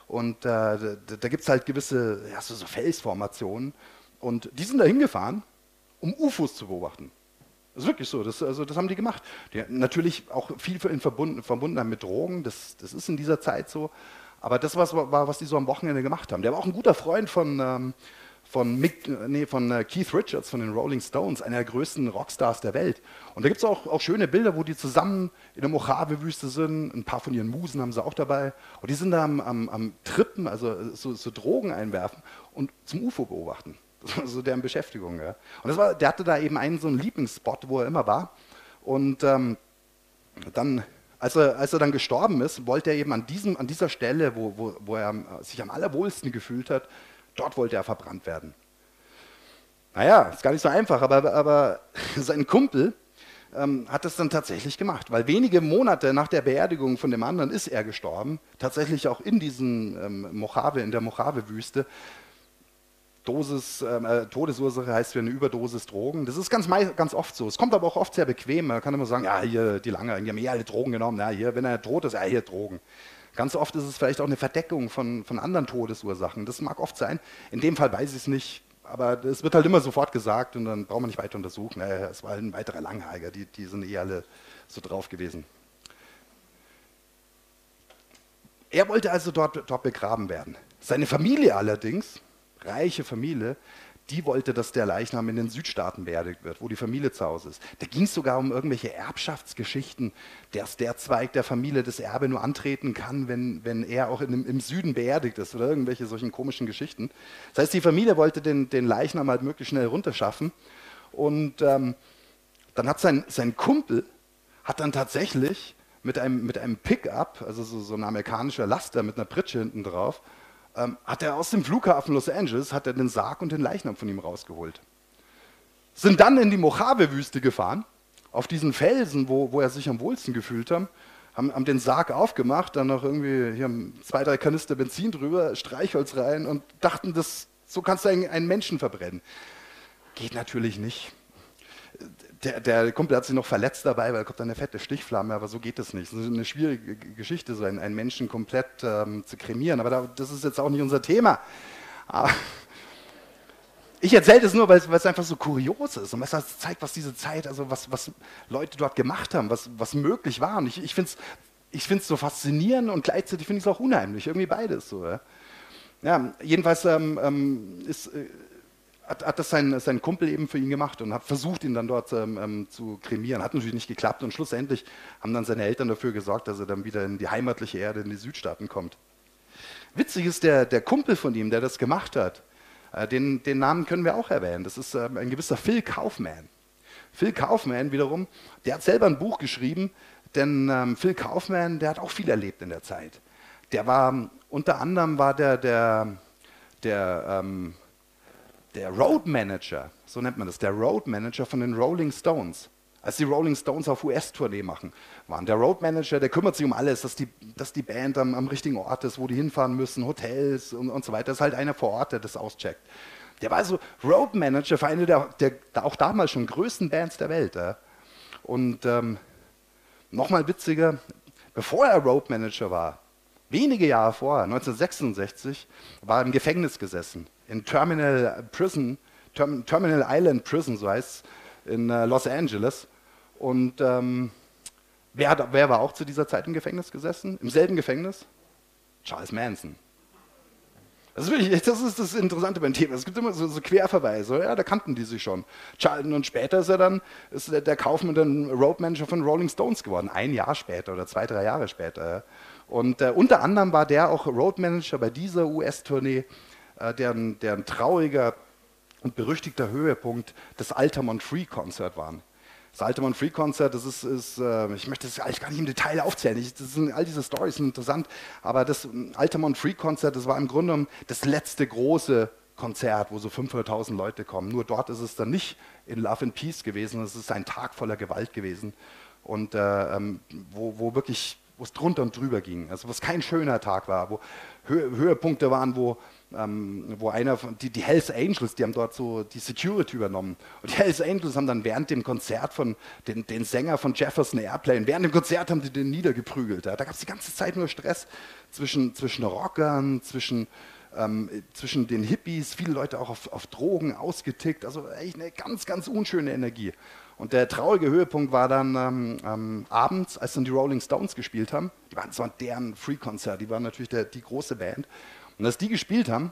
Und äh, da, da gibt es halt gewisse ja, so, so Felsformationen. Und die sind da hingefahren, um U F Os zu beobachten. Das ist wirklich so, das, also das haben die gemacht. Die, natürlich auch viel in verbunden, verbunden mit Drogen, das, das ist in dieser Zeit so. Aber das was, war, was die so am Wochenende gemacht haben. Der war auch ein guter Freund von, ähm, von, Mick, nee, von äh, Keith Richards, von den Rolling Stones, einer der größten Rockstars der Welt. Und da gibt es auch, auch schöne Bilder, wo die zusammen in der Mojave-Wüste sind. Ein paar von ihren Musen haben sie auch dabei. Und die sind da am, am, am Trippen, also so, so Drogen einwerfen und zum U F O beobachten. Das war so deren Beschäftigung. Ja. Und das war, der hatte da eben einen so einen Lieblingsspot, wo er immer war. Und ähm, dann, als er, als er dann gestorben ist, wollte er eben an, diesem, an dieser Stelle, wo, wo, wo er sich am allerwohlsten gefühlt hat, dort wollte er verbrannt werden. Naja, ist gar nicht so einfach, aber, aber sein Kumpel ähm, hat es dann tatsächlich gemacht, weil wenige Monate nach der Beerdigung von dem anderen ist er gestorben, tatsächlich auch in diesen ähm, Mojave, in der Mojave-Wüste. Dosis, äh, Todesursache heißt für eine Überdosis Drogen. Das ist ganz, ganz oft so. Es kommt aber auch oft sehr bequem. Man kann immer sagen, ja, hier die Lange, die haben eh alle Drogen genommen. Ja, hier, wenn er tot ist, ja, hier Drogen. Ganz oft ist es vielleicht auch eine Verdeckung von, von anderen Todesursachen. Das mag oft sein. In dem Fall weiß ich es nicht. Aber es wird halt immer sofort gesagt und dann braucht man nicht weiter untersuchen. Naja, es war ein weiterer Langhaariger. Die, die sind eh alle so drauf gewesen. Er wollte also dort, dort begraben werden. Seine Familie allerdings, reiche Familie, die wollte, dass der Leichnam in den Südstaaten beerdigt wird, wo die Familie zu Hause ist. Da ging es sogar um irgendwelche Erbschaftsgeschichten, dass der Zweig der Familie das Erbe nur antreten kann, wenn, wenn er auch in, im Süden beerdigt ist oder irgendwelche solchen komischen Geschichten. Das heißt, die Familie wollte den, den Leichnam halt möglichst schnell runterschaffen. Und ähm, dann hat sein, sein Kumpel hat dann tatsächlich mit einem, mit einem Pickup, also so, so ein amerikanischer Laster mit einer Pritsche hinten drauf, Ähm, hat er aus dem Flughafen Los Angeles hat er den Sarg und den Leichnam von ihm rausgeholt. Sind dann in die Mojave-Wüste gefahren, auf diesen Felsen, wo, wo er sich am wohlsten gefühlt hat, haben, haben den Sarg aufgemacht, dann noch irgendwie hier zwei, drei Kanister Benzin drüber, Streichholz rein und dachten, das, so kannst du einen, einen Menschen verbrennen. Geht natürlich nicht. Der, der Kumpel hat sich noch verletzt dabei, weil da kommt dann eine fette Stichflamme, aber so geht das nicht. Das ist eine schwierige Geschichte, so einen, einen Menschen komplett ähm, zu kremieren, aber da, das ist jetzt auch nicht unser Thema. Aber ich erzähle das nur, weil es einfach so kurios ist und es zeigt, was diese Zeit, also was, was Leute dort gemacht haben, was, was möglich war. Und ich, ich finde es ich find's so faszinierend und gleichzeitig finde ich es auch unheimlich, irgendwie beides so. Ja, ja jedenfalls ähm, ähm, ist... Äh, Hat, hat das sein, sein Kumpel eben für ihn gemacht und hat versucht, ihn dann dort ähm, zu kremieren. Hat natürlich nicht geklappt und schlussendlich haben dann seine Eltern dafür gesorgt, dass er dann wieder in die heimatliche Erde, in die Südstaaten kommt. Witzig ist, der, der Kumpel von ihm, der das gemacht hat, äh, den, den Namen können wir auch erwähnen. Das ist äh, ein gewisser Phil Kaufman. Phil Kaufman wiederum, der hat selber ein Buch geschrieben, denn ähm, Phil Kaufman, der hat auch viel erlebt in der Zeit. Der war, unter anderem war der, der, der ähm, Der Road Manager, so nennt man das, der Road Manager von den Rolling Stones. Als die Rolling Stones auf U S-Tournee machen, waren der Road Manager, der kümmert sich um alles, dass die, dass die Band am, am richtigen Ort ist, wo die hinfahren müssen, Hotels und, und so weiter. Das ist halt einer vor Ort, der das auscheckt. Der war also Road Manager für eine der, der, der auch damals schon größten Bands der Welt. Ja. Und ähm, nochmal witziger, bevor er Road Manager war, wenige Jahre vorher, neunzehnhundertsechsundsechzig, war er im Gefängnis gesessen. In Terminal Prison, Term, Terminal Island Prison, so heißt es, in äh, Los Angeles. Und ähm, wer, hat, wer war auch zu dieser Zeit im Gefängnis gesessen? Im selben Gefängnis? Charles Manson. Das ist, wirklich, das ist das Interessante beim Thema. Es gibt immer so, so Querverweise, ja, da kannten die sich schon. Und später ist er dann, ist der Kaufmann dann Road Manager von Rolling Stones geworden, ein Jahr später oder zwei, drei Jahre später. Und äh, unter anderem war der auch Road Manager bei dieser U S-Tournee, äh, deren, deren trauriger und berüchtigter Höhepunkt das Altamont Free Concert waren. Das Altamont Free Concert, das ist, ist äh, ich möchte das eigentlich gar nicht im Detail aufzählen, ich, das sind, all diese Storys sind interessant, aber das Altamont Free Concert, das war im Grunde genommen das letzte große Konzert, wo so fünfhunderttausend Leute kommen. Nur dort ist es dann nicht in Love and Peace gewesen, es ist ein Tag voller Gewalt gewesen und äh, ähm, wo, wo wirklich wo es drunter und drüber ging, also wo es kein schöner Tag war, wo Hö Höhepunkte waren, wo, ähm, wo einer von, die, die Hells Angels, die haben dort so die Security übernommen. Und die Hells Angels haben dann während dem Konzert von den, den Sänger von Jefferson Airplane, während dem Konzert haben die den niedergeprügelt. Ja. Da gab es die ganze Zeit nur Stress zwischen, zwischen Rockern, zwischen, ähm, zwischen den Hippies, viele Leute auch auf, auf Drogen ausgetickt, also echt eine ganz, ganz unschöne Energie. Und der traurige Höhepunkt war dann ähm, ähm, abends, als dann die Rolling Stones gespielt haben. Die waren zwar deren Free-Konzert, die waren natürlich der, die große Band. Und als die gespielt haben,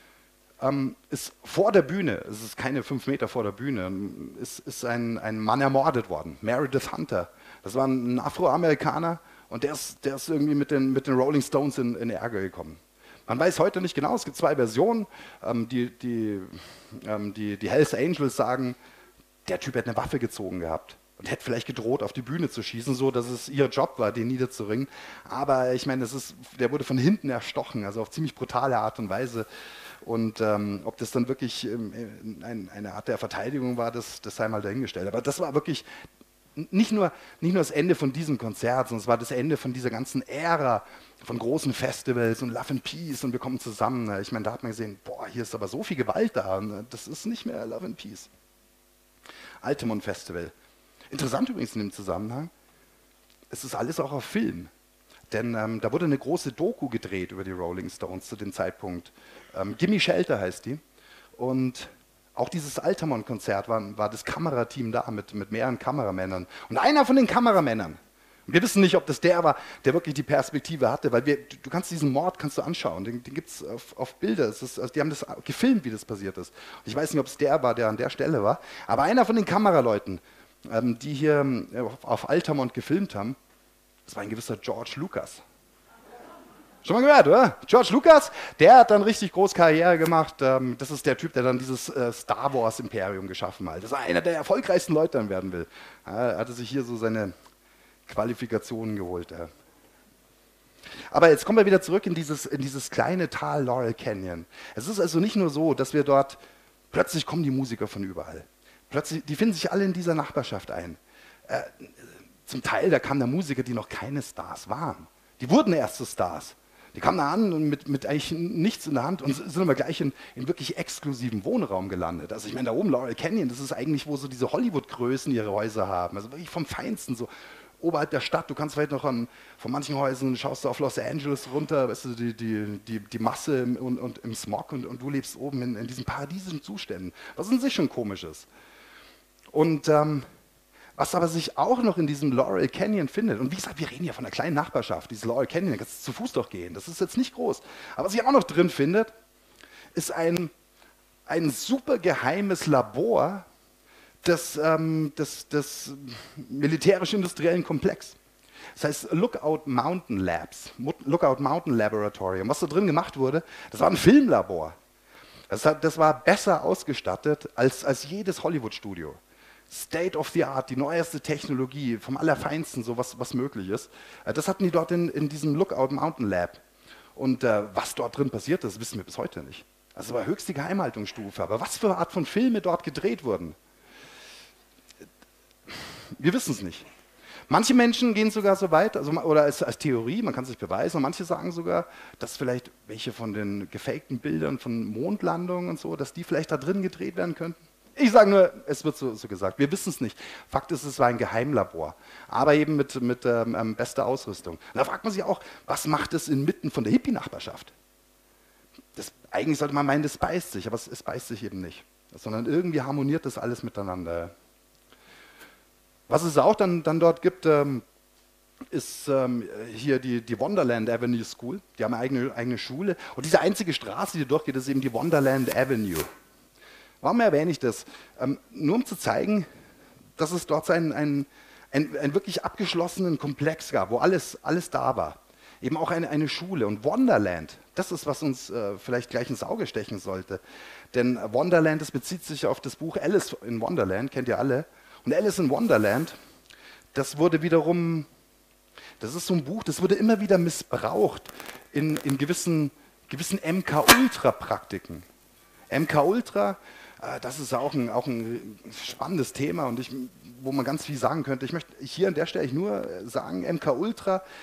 ähm, ist vor der Bühne, es ist keine fünf Meter vor der Bühne, ist, ist ein, ein Mann ermordet worden, Meredith Hunter. Das war ein Afroamerikaner und der ist, der ist irgendwie mit den, mit den Rolling Stones in, in Ärger gekommen. Man weiß heute nicht genau, es gibt zwei Versionen. Ähm, die, die, ähm, die, die Hells Angels sagen, der Typ hätte eine Waffe gezogen gehabt und hätte vielleicht gedroht, auf die Bühne zu schießen, so dass es ihr Job war, den niederzuringen. Aber ich meine, das ist, der wurde von hinten erstochen, also auf ziemlich brutale Art und Weise. Und ähm, ob das dann wirklich ähm, ein, eine Art der Verteidigung war, das, das sei mal dahingestellt. Aber das war wirklich nicht nur, nicht nur das Ende von diesem Konzert, sondern es war das Ende von dieser ganzen Ära von großen Festivals und Love and Peace und wir kommen zusammen. Ich meine, da hat man gesehen, boah, hier ist aber so viel Gewalt da. Das ist nicht mehr Love and Peace. Altamont Festival. Interessant übrigens in dem Zusammenhang, es ist alles auch auf Film. Denn ähm, da wurde eine große Doku gedreht über die Rolling Stones zu dem Zeitpunkt. Ähm, Gimme Shelter heißt die. Und auch dieses Altamont-Konzert war, war das Kamerateam da mit, mit mehreren Kameramännern. Und einer von den Kameramännern, wir wissen nicht, ob das der war, der wirklich die Perspektive hatte, weil wir, du, du kannst diesen Mord kannst du anschauen, den, den gibt es auf, auf Bilder, es ist, also die haben das gefilmt, wie das passiert ist. Und ich weiß nicht, ob es der war, der an der Stelle war, aber einer von den Kameraleuten, ähm, die hier äh, auf, auf Altamont gefilmt haben, das war ein gewisser George Lucas. Schon mal gehört, oder? George Lucas, der hat dann richtig groß Karriere gemacht. Ähm, das ist der Typ, der dann dieses äh, Star Wars Imperium geschaffen hat. Das ist einer der erfolgreichsten Leute dann werden will. Er hatte sich hier so seine Qualifikationen geholt. Ja. Aber jetzt kommen wir wieder zurück in dieses, in dieses kleine Tal Laurel Canyon. Es ist also nicht nur so, dass wir dort, plötzlich kommen die Musiker von überall. Plötzlich, die finden sich alle in dieser Nachbarschaft ein. Äh, zum Teil, da kamen da Musiker, die noch keine Stars waren. Die wurden erst zu Stars. Die kamen da an und mit, mit eigentlich nichts in der Hand und sind aber gleich in, in wirklich exklusiven Wohnraum gelandet. Also ich meine, da oben Laurel Canyon, das ist eigentlich, wo so diese Hollywood-Größen ihre Häuser haben. Also wirklich vom Feinsten, so oberhalb der Stadt. Du kannst vielleicht noch an, von manchen Häusern, schaust du auf Los Angeles runter, weißt du, die, die, die, die Masse im, und, und im Smog und, und du lebst oben in, in diesen paradiesischen Zuständen. Was in sich schon komisch ist. Und ähm, was aber sich auch noch in diesem Laurel Canyon findet, und wie gesagt, wir reden ja von einer kleinen Nachbarschaft, dieses Laurel Canyon, da kannst du zu Fuß doch gehen, das ist jetzt nicht groß. Aber was sich auch noch drin findet, ist ein, ein super geheimes Labor des, ähm, des, des militärisch-industriellen Komplex. Das heißt Lookout Mountain Labs, Lookout Mountain Laboratory. Und was da drin gemacht wurde, das war ein Filmlabor. Das, hat, das war besser ausgestattet als, als jedes Hollywood-Studio. State of the Art, die neueste Technologie, vom Allerfeinsten, so was, was möglich ist. Das hatten die dort in, in diesem Lookout Mountain Lab. Und äh, was dort drin passiert ist, wissen wir bis heute nicht. Also war höchste Geheimhaltungsstufe. Aber was für eine Art von Filme dort gedreht wurden, wir wissen es nicht. Manche Menschen gehen sogar so weit, also, oder als, als Theorie, man kann es nicht beweisen, und manche sagen sogar, dass vielleicht welche von den gefakten Bildern von Mondlandungen und so, dass die vielleicht da drin gedreht werden könnten. Ich sage nur, es wird so, so gesagt, wir wissen es nicht. Fakt ist, es war ein Geheimlabor, aber eben mit, mit ähm, bester Ausrüstung. Und da fragt man sich auch, was macht es inmitten von der Hippie-Nachbarschaft? Das, eigentlich sollte man meinen, das beißt sich, aber es, es beißt sich eben nicht. Sondern irgendwie harmoniert das alles miteinander. Was es auch dann, dann dort gibt, ähm, ist ähm, hier die, die Wonderland Avenue School. Die haben eine eigene, eigene Schule. Und diese einzige Straße, die durchgeht, ist eben die Wonderland Avenue. Warum erwähne ich das? Ähm, nur um zu zeigen, dass es dort einen, einen, einen, einen wirklich abgeschlossenen Komplex gab, wo alles, alles da war. Eben auch eine, eine Schule. Und Wonderland, das ist, was uns äh, vielleicht gleich ins Auge stechen sollte. Denn Wonderland, das bezieht sich auf das Buch Alice in Wonderland, kennt ihr alle. Und Alice in Wonderland, das wurde wiederum, das ist so ein Buch, das wurde immer wieder missbraucht in, in gewissen, gewissen M K-Ultra-Praktiken. M K-Ultra, äh, das ist auch ein, auch ein spannendes Thema, und ich, wo man ganz viel sagen könnte. Ich möchte hier an der Stelle nur sagen, M K-Ultra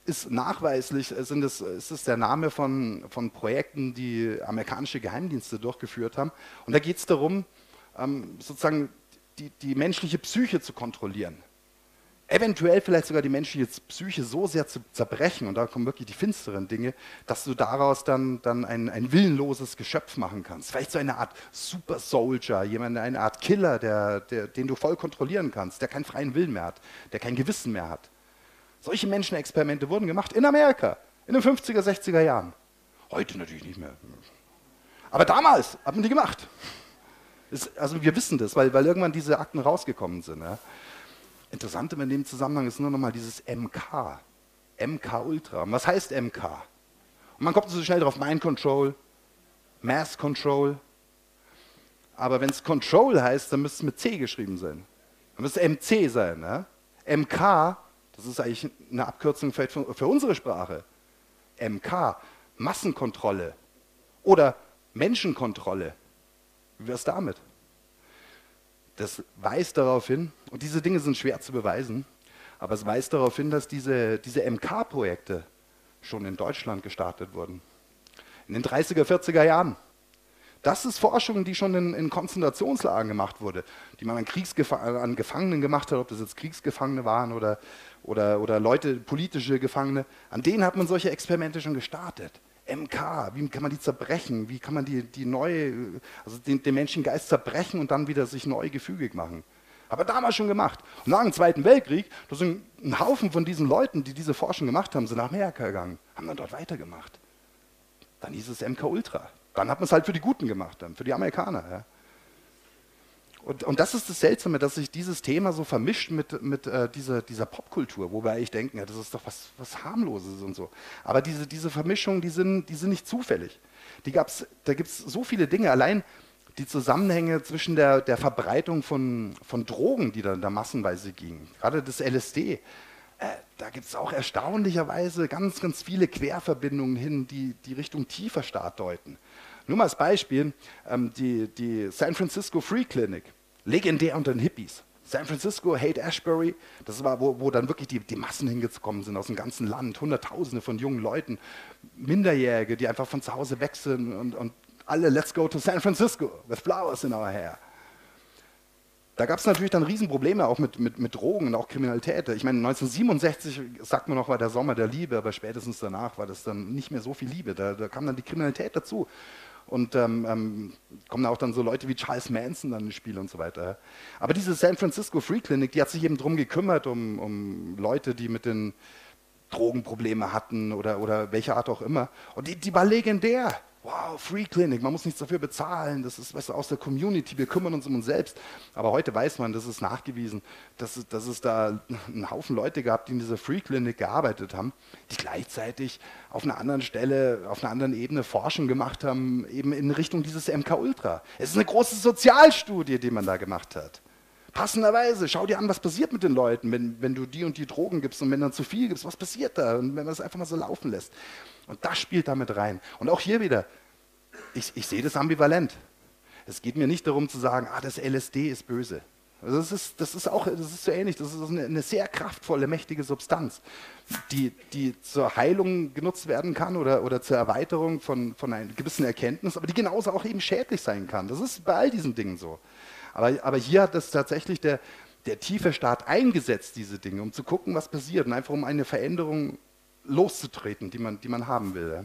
ist nachweislich, sind es, ist es der Name von, von Projekten, die amerikanische Geheimdienste durchgeführt haben. Und da geht es darum, ähm, sozusagen die, die menschliche Psyche zu kontrollieren. Eventuell vielleicht sogar die menschliche Psyche so sehr zu zerbrechen, und da kommen wirklich die finsteren Dinge, dass du daraus dann, dann ein, ein willenloses Geschöpf machen kannst. Vielleicht so eine Art Super Soldier, jemand, eine Art Killer, der, der, den du voll kontrollieren kannst, der keinen freien Willen mehr hat, der kein Gewissen mehr hat. Solche Menschenexperimente wurden gemacht in Amerika, in den fünfziger, sechziger Jahren. Heute natürlich nicht mehr. Aber damals haben die gemacht. Ist, also wir wissen das, weil, weil irgendwann diese Akten rausgekommen sind. Ja. Interessant in dem Zusammenhang ist nur noch mal dieses M K. M K Ultra. Und was heißt M K? Und man kommt so schnell drauf, Mind Control, Mass Control. Aber wenn es Control heißt, dann müsste es mit C geschrieben sein. Dann müsste es M C sein. Ja? M K, das ist eigentlich eine Abkürzung für, für unsere Sprache. M K, Massenkontrolle oder Menschenkontrolle. Wie wäre es damit? Das weist darauf hin, und diese Dinge sind schwer zu beweisen, aber es weist darauf hin, dass diese, diese M K-Projekte schon in Deutschland gestartet wurden. In den dreißiger, vierziger Jahren. Das ist Forschung, die schon in, in Konzentrationslagern gemacht wurde, die man an, Kriegsgefa an Gefangenen gemacht hat, ob das jetzt Kriegsgefangene waren oder, oder, oder Leute, politische Gefangene. An denen hat man solche Experimente schon gestartet. M K, wie kann man die zerbrechen, wie kann man die, die neue, also den, den Menschengeist zerbrechen und dann wieder sich neu gefügig machen. Aber damals schon gemacht. Und nach dem Zweiten Weltkrieg, da sind ein Haufen von diesen Leuten, die diese Forschung gemacht haben, sind nach Amerika gegangen, haben dann dort weitergemacht. Dann hieß es M K Ultra. Dann hat man es halt für die Guten gemacht, dann für die Amerikaner. Ja. Und, und das ist das Seltsame, dass sich dieses Thema so vermischt mit, mit äh, dieser, dieser Popkultur, wobei ich denke, ja, das ist doch was, was Harmloses und so. Aber diese, diese Vermischungen, die sind, die sind nicht zufällig. Die gab's, da gibt es so viele Dinge, allein die Zusammenhänge zwischen der, der Verbreitung von, von Drogen, die da, da massenweise gingen, gerade das L S D, äh, da gibt es auch erstaunlicherweise ganz, ganz viele Querverbindungen hin, die, die Richtung tiefer Staat deuten. Nur mal als Beispiel, ähm, die, die San Francisco Free Clinic, legendär unter den Hippies. San Francisco, Haight-Ashbury, das war, wo, wo dann wirklich die, die Massen hingekommen sind aus dem ganzen Land, Hunderttausende von jungen Leuten, Minderjährige, die einfach von zu Hause weg sind und, und alle, let's go to San Francisco with flowers in our hair. Da gab es natürlich dann Riesenprobleme auch mit, mit, mit Drogen und auch Kriminalität. Ich meine, neunzehnhundertsiebenundsechzig sagt man noch, war der Sommer der Liebe, aber spätestens danach war das dann nicht mehr so viel Liebe. Da, da kam dann die Kriminalität dazu. Und ähm, ähm, kommen auch dann so Leute wie Charles Manson dann ins Spiel und so weiter. Aber diese San Francisco Free Clinic, die hat sich eben darum gekümmert, um, um Leute, die mit den Drogenprobleme hatten oder, oder welcher Art auch immer. Und die, die war legendär. Wow, Free Clinic, man muss nichts dafür bezahlen, das ist was aus der Community, wir kümmern uns um uns selbst. Aber heute weiß man, das ist nachgewiesen, dass es, dass es da einen Haufen Leute gab, die in dieser Free Clinic gearbeitet haben, die gleichzeitig auf einer anderen Stelle, auf einer anderen Ebene Forschung gemacht haben, eben in Richtung dieses M K Ultra. Es ist eine große Sozialstudie, die man da gemacht hat. Passenderweise, schau dir an, was passiert mit den Leuten, wenn, wenn du die und die Drogen gibst und wenn dann zu viel gibst, was passiert da? Und wenn man es einfach mal so laufen lässt. Und das spielt damit rein. Und auch hier wieder, ich, ich sehe das ambivalent. Es geht mir nicht darum zu sagen, ah, das L S D ist böse. Also das, ist, das ist auch das ist so ähnlich, das ist eine, eine sehr kraftvolle, mächtige Substanz, die, die zur Heilung genutzt werden kann oder, oder zur Erweiterung von, von einer gewissen Erkenntnis, aber die genauso auch eben schädlich sein kann. Das ist bei all diesen Dingen so. Aber, aber hier hat das tatsächlich der, der tiefe Staat eingesetzt, diese Dinge, um zu gucken, was passiert und einfach um eine Veränderung loszutreten, die man, die man haben will.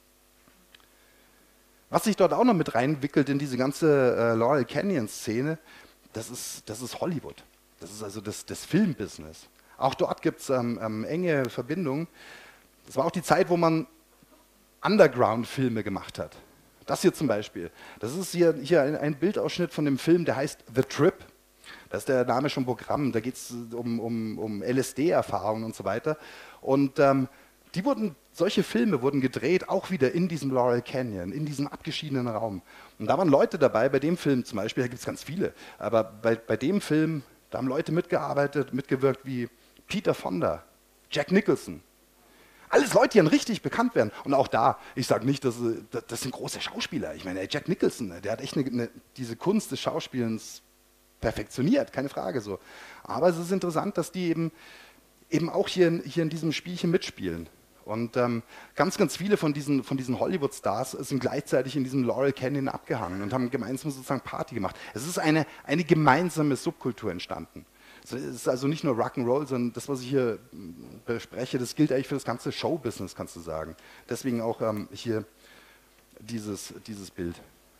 Was sich dort auch noch mit reinwickelt in diese ganze äh, Laurel Canyon-Szene, das ist, das ist Hollywood. Das ist also das, das Filmbusiness. Auch dort gibt es ähm, ähm, enge Verbindungen. Das war auch die Zeit, wo man Underground-Filme gemacht hat. Das hier zum Beispiel. Das ist hier, hier ein, ein Bildausschnitt von dem Film, der heißt The Trip. Das ist der Name schon Programm. Da geht es um, um, um L S D-Erfahrungen und so weiter. Und ähm, die wurden, solche Filme wurden gedreht, auch wieder in diesem Laurel Canyon, in diesem abgeschiedenen Raum. Und da waren Leute dabei, bei dem Film zum Beispiel, da gibt es ganz viele, aber bei, bei dem Film, da haben Leute mitgearbeitet, mitgewirkt wie Peter Fonda, Jack Nicholson. Alles Leute, die dann richtig bekannt werden. Und auch da, ich sage nicht, dass, das sind große Schauspieler. Ich meine, Jack Nicholson, der hat echt eine, eine, diese Kunst des Schauspielens perfektioniert, keine Frage so. Aber es ist interessant, dass die eben eben auch hier in, hier in diesem Spielchen mitspielen. Und ähm, ganz, ganz viele von diesen, von diesen Hollywood-Stars sind gleichzeitig in diesem Laurel Canyon abgehangen und haben gemeinsam sozusagen Party gemacht. Es ist eine, eine gemeinsame Subkultur entstanden. Es ist also nicht nur Rock'n'Roll, sondern das, was ich hier bespreche, das gilt eigentlich für das ganze Showbusiness, kannst du sagen. Deswegen auch ähm, hier dieses, dieses Bild.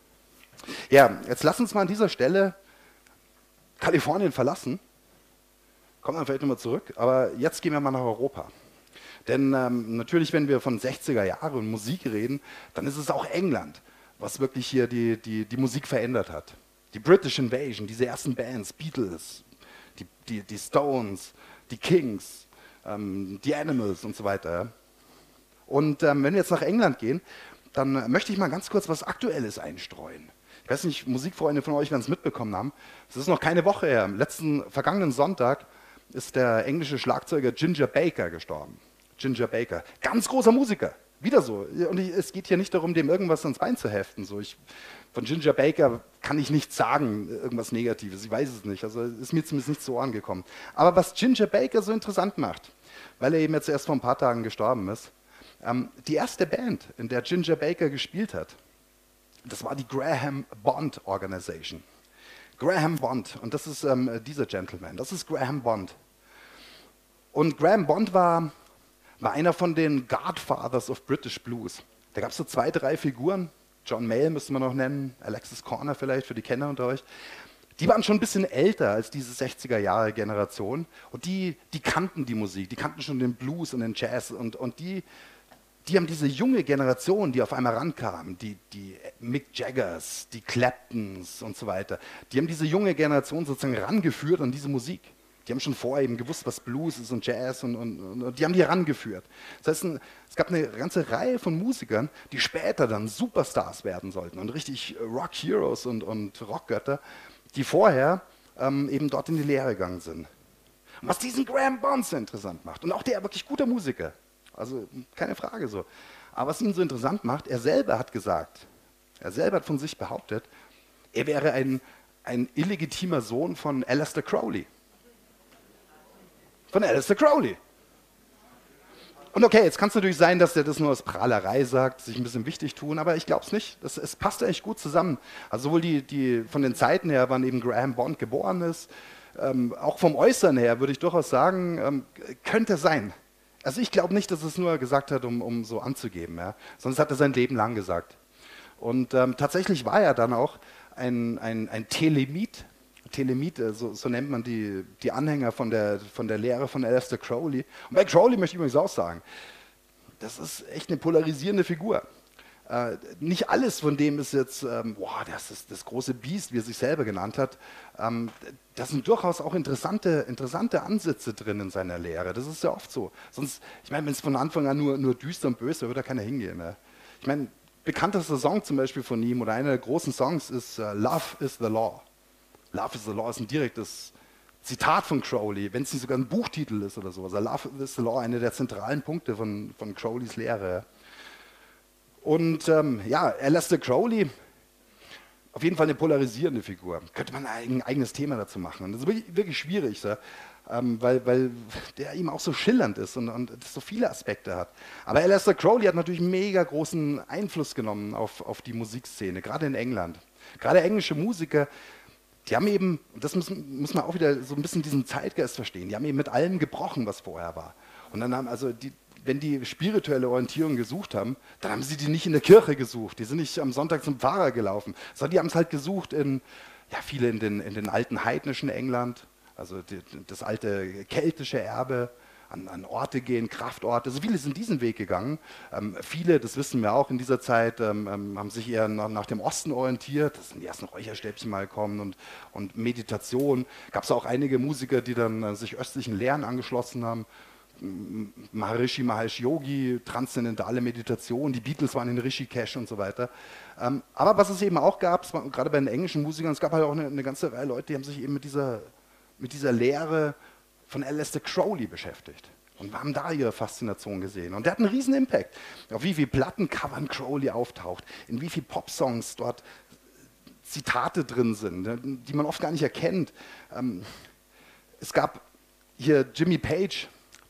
Ja, jetzt lass uns mal an dieser Stelle Kalifornien verlassen. Kommen wir vielleicht nochmal zurück, aber jetzt gehen wir mal nach Europa. Denn ähm, natürlich, wenn wir von sechziger Jahren und Musik reden, dann ist es auch England, was wirklich hier die, die, die Musik verändert hat. Die British Invasion, diese ersten Bands, Beatles, die, die, die Stones, die Kings, ähm, die Animals und so weiter. Und ähm, wenn wir jetzt nach England gehen, dann möchte ich mal ganz kurz was Aktuelles einstreuen. Ich weiß nicht, Musikfreunde von euch werden es mitbekommen haben. Es ist noch keine Woche her. Am letzten vergangenen Sonntag ist der englische Schlagzeuger Ginger Baker gestorben. Ginger Baker, ganz großer Musiker, wieder so. Und ich, es geht hier nicht darum, dem irgendwas ans Bein zu heften. So, ich, von Ginger Baker kann ich nichts sagen, irgendwas Negatives, ich weiß es nicht. Also ist mir zumindest nicht so angekommen. Aber was Ginger Baker so interessant macht, weil er eben jetzt erst vor ein paar Tagen gestorben ist, ähm, die erste Band, in der Ginger Baker gespielt hat, das war die Graham Bond Organisation. Graham Bond, und das ist ähm, dieser Gentleman, das ist Graham Bond. Und Graham Bond war... war einer von den Godfathers of British Blues. Da gab es so zwei, drei Figuren, John Mayall müsste man noch nennen, Alexis Corner vielleicht für die Kenner unter euch. Die waren schon ein bisschen älter als diese sechziger-Jahre-Generation und die, die kannten die Musik, die kannten schon den Blues und den Jazz und, und die, die haben diese junge Generation, die auf einmal rankam, die, die Mick Jaggers, die Claptons und so weiter, die haben diese junge Generation sozusagen rangeführt an diese Musik. Die haben schon vorher eben gewusst, was Blues ist und Jazz und, und, und die haben die herangeführt. Das heißt, ein, es gab eine ganze Reihe von Musikern, die später dann Superstars werden sollten und richtig Rock-Heroes und, und Rockgötter, die vorher ähm, eben dort in die Lehre gegangen sind. Und was diesen Graham Bond so interessant macht, und auch der wirklich guter Musiker, also keine Frage so, aber was ihn so interessant macht, er selber hat gesagt, er selber hat von sich behauptet, er wäre ein, ein illegitimer Sohn von Aleister Crowley. Von Aleister Crowley. Und okay, jetzt kann es natürlich sein, dass der das nur aus Prahlerei sagt, sich ein bisschen wichtig tun, aber ich glaube es nicht. Das, es passt eigentlich gut zusammen. Also sowohl die, die von den Zeiten her, wann eben Graham Bond geboren ist, ähm, auch vom Äußeren her würde ich durchaus sagen, ähm, könnte sein. Also ich glaube nicht, dass es nur gesagt hat, um, um so anzugeben, ja? Sonst hat er sein Leben lang gesagt. Und ähm, tatsächlich war er dann auch ein, ein, ein Telemit. Telemite, so, so nennt man die, die Anhänger von der, von der Lehre von Aleister Crowley. Und bei Crowley möchte ich übrigens auch sagen, das ist echt eine polarisierende Figur. Äh, nicht alles von dem ist jetzt, ähm, boah, das ist das große Biest, wie er sich selber genannt hat. Ähm, da sind durchaus auch interessante, interessante Ansätze drin in seiner Lehre. Das ist ja oft so. Sonst, ich meine, wenn es von Anfang an nur, nur düster und böse, würde da keiner hingehen. Ne? Ich meine, bekanntester Song zum Beispiel von ihm oder einer der großen Songs ist uh, Love is the Law. Love is the Law ist ein direktes Zitat von Crowley, wenn es nicht sogar ein Buchtitel ist oder sowas. Also Love is the Law, einer der zentralen Punkte von, von Crowleys Lehre. Und ähm, ja, Aleister Crowley, auf jeden Fall eine polarisierende Figur. Könnte man ein eigenes Thema dazu machen. Und das ist wirklich, wirklich schwierig, so, ähm, weil, weil der ihm auch so schillernd ist und, und so viele Aspekte hat. Aber Aleister Crowley hat natürlich mega großen Einfluss genommen auf, auf die Musikszene, gerade in England. Gerade englische Musiker, die haben eben, das müssen, müssen wir auch wieder so ein bisschen diesen Zeitgeist verstehen, die haben eben mit allem gebrochen, was vorher war. Und dann haben also die, wenn die spirituelle Orientierung gesucht haben, dann haben sie die nicht in der Kirche gesucht, die sind nicht am Sonntag zum Pfarrer gelaufen, sondern die haben es halt gesucht in, ja viele in den, in den alten heidnischen England, also die, das alte keltische Erbe, An, an Orte gehen, Kraftorte. So viele sind diesen Weg gegangen. Ähm, viele, das wissen wir auch in dieser Zeit, ähm, ähm, haben sich eher nach, nach dem Osten orientiert. Das sind die ersten Räucherstäbchen mal gekommen und, und Meditation. Gab es auch einige Musiker, die dann äh, sich östlichen Lehren angeschlossen haben. Maharishi Mahesh Yogi, transzendentale Meditation. Die Beatles waren in Rishikesh und so weiter. Ähm, aber was es eben auch gab, es war, gerade bei den englischen Musikern, es gab halt auch eine, eine ganze Reihe Leute, die haben sich eben mit dieser, mit dieser Lehre von Aleister Crowley beschäftigt und haben da ihre Faszination gesehen. Und der hat einen riesen Impact, auf wie viele Plattencovern Crowley auftaucht, in wie viele Popsongs dort Zitate drin sind, die man oft gar nicht erkennt. Es gab hier Jimmy Page,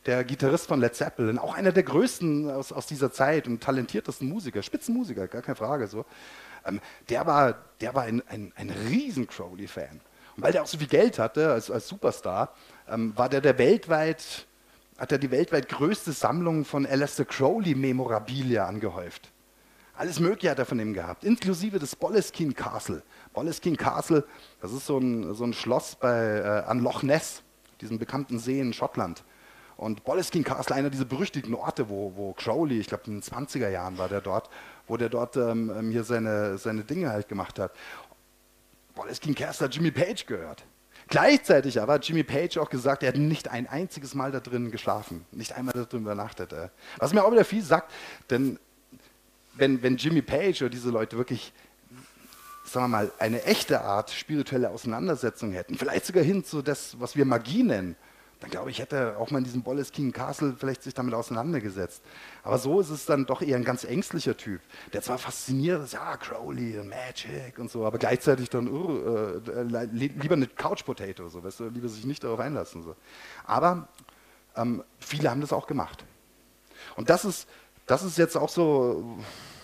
der Gitarrist von Led Zeppelin, auch einer der größten aus, aus dieser Zeit und talentiertesten Musiker, Spitzenmusiker, gar keine Frage so, ähm, der war, der war ein, ein, ein riesen Crowley-Fan. Und weil der auch so viel Geld hatte als, als Superstar, ähm, war der, der weltweit, hat er die weltweit größte Sammlung von Aleister Crowley-Memorabilia angehäuft. Alles Mögliche hat er von ihm gehabt, inklusive des Boleskine Castle. Boleskine Castle, das ist so ein, so ein Schloss bei, äh, an Loch Ness, diesem bekannten See in Schottland. Und Boleskine Castle, einer dieser berüchtigten Orte, wo, wo Crowley, ich glaube in den zwanziger Jahren war der dort, wo der dort ähm, hier seine, seine Dinge halt gemacht hat. Boleskine Castle hat Jimmy Page gehört. Gleichzeitig aber hat Jimmy Page auch gesagt, er hat nicht ein einziges Mal da drin geschlafen, nicht einmal da drin übernachtet. Äh. Was mir auch wieder viel sagt, denn Wenn, wenn Jimmy Page oder diese Leute wirklich, sagen wir mal, eine echte Art spirituelle Auseinandersetzung hätten, vielleicht sogar hin zu das, was wir Magie nennen, dann glaube ich, hätte er auch mal in diesem Boleskine Castle vielleicht sich damit auseinandergesetzt. Aber so ist es dann doch eher ein ganz ängstlicher Typ, der zwar fasziniert ist, ja, Crowley und Magic und so, aber gleichzeitig dann uh, äh, lieber eine Couch Potato, so, weißt du, lieber sich nicht darauf einlassen. So. Aber ähm, viele haben das auch gemacht. Und das ist, das ist jetzt auch so,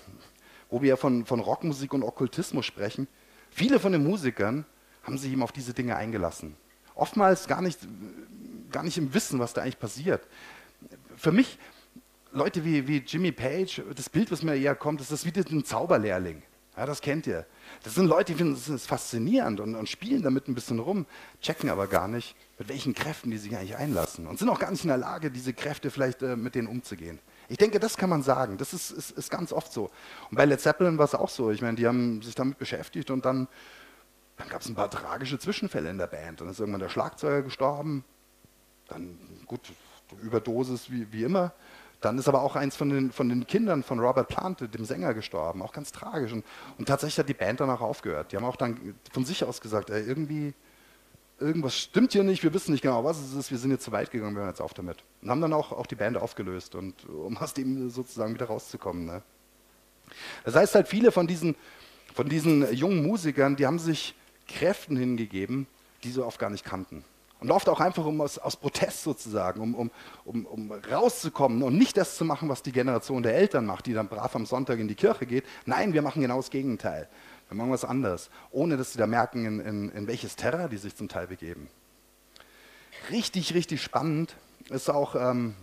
wo wir von, von Rockmusik und Okkultismus sprechen. Viele von den Musikern haben sich eben auf diese Dinge eingelassen. Oftmals gar nicht, gar nicht im Wissen, was da eigentlich passiert. Für mich, Leute wie, wie Jimmy Page, das Bild, was mir eher kommt, ist das wie ein Zauberlehrling. Ja, das kennt ihr. Das sind Leute, die finden das faszinierend und, und spielen damit ein bisschen rum, checken aber gar nicht, mit welchen Kräften die sich eigentlich einlassen. Und sind auch gar nicht in der Lage, diese Kräfte vielleicht äh, mit denen umzugehen. Ich denke, das kann man sagen. Das ist, ist, ist ganz oft so. Und bei Led Zeppelin war es auch so. Ich meine, die haben sich damit beschäftigt und dann, dann gab es ein paar tragische Zwischenfälle in der Band. Dann ist irgendwann der Schlagzeuger gestorben. Dann, gut, Überdosis wie, wie immer. Dann ist aber auch eins von den, von den Kindern von Robert Plant, dem Sänger, gestorben. Auch ganz tragisch. Und, und tatsächlich hat die Band danach aufgehört. Die haben auch dann von sich aus gesagt, ey, irgendwie... irgendwas stimmt hier nicht, wir wissen nicht genau, was es ist, wir sind jetzt zu weit gegangen, wir hören jetzt auf damit. Und haben dann auch, auch die Band aufgelöst, und, um aus dem sozusagen wieder rauszukommen. Ne? Das heißt halt, viele von diesen, von diesen jungen Musikern, die haben sich Kräften hingegeben, die sie oft gar nicht kannten. Und oft auch einfach um aus, aus Protest sozusagen, um, um, um, um rauszukommen und nicht das zu machen, was die Generation der Eltern macht, die dann brav am Sonntag in die Kirche geht. Nein, wir machen genau das Gegenteil. Wir machen was anderes, ohne dass sie da merken, in, in, in welches Terror die sich zum Teil begeben. Richtig, richtig spannend ist auch ähm,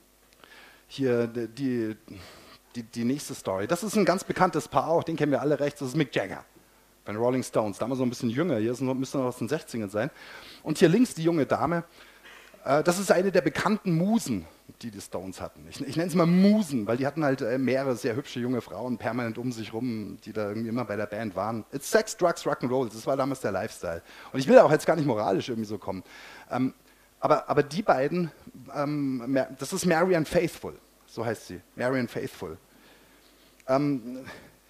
hier die, die, die nächste Story. Das ist ein ganz bekanntes Paar auch, den kennen wir alle recht, das ist Mick Jagger bei den Rolling Stones. Damals noch ein bisschen jünger, hier müsste noch aus den sechzigern sein. Und hier links die junge Dame, äh, das ist eine der bekannten Musen, die die Stones hatten. Ich, ich nenne es mal Musen, weil die hatten halt äh, mehrere sehr hübsche junge Frauen permanent um sich rum, die da irgendwie immer bei der Band waren. It's Sex, Drugs, Rock'n'Roll, das war damals der Lifestyle. Und ich will auch jetzt gar nicht moralisch irgendwie so kommen. Ähm, aber, aber die beiden, ähm, das ist Marianne Faithfull, so heißt sie, Marianne Faithfull. Ähm,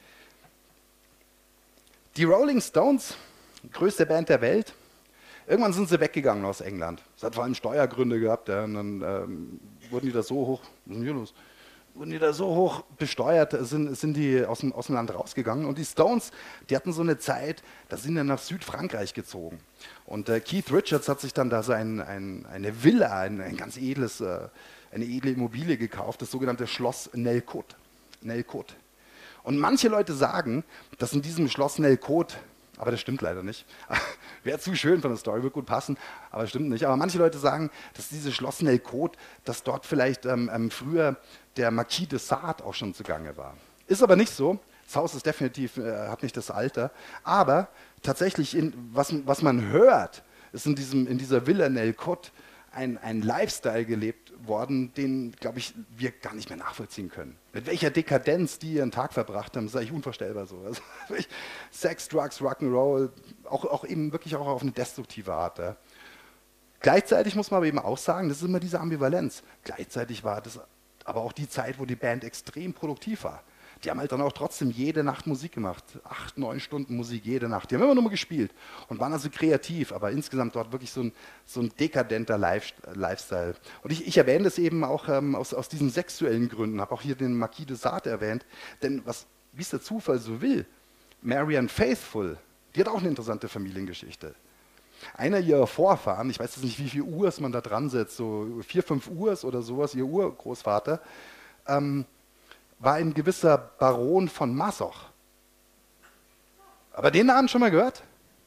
die Rolling Stones, größte Band der Welt, irgendwann sind sie weggegangen aus England. Es hat vor allem Steuergründe gehabt, ja, und dann ähm, wurden die da so hoch, was ist denn hier los? Wurden die da so hoch besteuert, sind, sind die aus dem, aus dem Land rausgegangen. Und die Stones, die hatten so eine Zeit, da sind die nach Südfrankreich gezogen. Und äh, Keith Richards hat sich dann da so ein, ein, eine Villa, ein, ein ganz edles, äh, eine edle Immobilie gekauft, das sogenannte Schloss Nelcot. Nelcot. Und manche Leute sagen, dass in diesem Schloss Nelcot, aber das stimmt leider nicht, wäre zu schön von der Story, wird gut passen, aber das stimmt nicht. Aber manche Leute sagen, dass dieses Schloss Nelcot, dass dort vielleicht ähm, ähm, früher der Marquis de Sade auch schon zugange war. Ist aber nicht so. Das Haus ist definitiv, äh, hat nicht das Alter. Aber tatsächlich, in, was, was man hört, ist in, diesem, in dieser Villa Nelcot ein, ein Lifestyle gelebt worden, den, glaube ich, wir gar nicht mehr nachvollziehen können. Mit welcher Dekadenz die ihren Tag verbracht haben, ist eigentlich unvorstellbar so. Also, Sex, Drugs, Rock'n'Roll, auch, auch eben wirklich auch auf eine destruktive Art. Ja. Gleichzeitig muss man aber eben auch sagen, das ist immer diese Ambivalenz. Gleichzeitig war das aber auch die Zeit, wo die Band extrem produktiv war. Die haben halt dann auch trotzdem jede Nacht Musik gemacht. Acht, neun Stunden Musik jede Nacht. Die haben immer nur mal gespielt und waren also kreativ, aber insgesamt dort wirklich so ein, so ein dekadenter Life, Lifestyle. Und ich, ich erwähne das eben auch ähm, aus, aus diesen sexuellen Gründen, habe auch hier den Marquis de Sade erwähnt, denn was, wie es der Zufall so will, Marianne Faithfull, die hat auch eine interessante Familiengeschichte. Einer ihrer Vorfahren, ich weiß jetzt nicht, wie viel Urs man da dran setzt, so vier, fünf Urs oder sowas, ihr Urgroßvater, ähm, war ein gewisser Baron von Masoch. Aber den Namen schon mal gehört?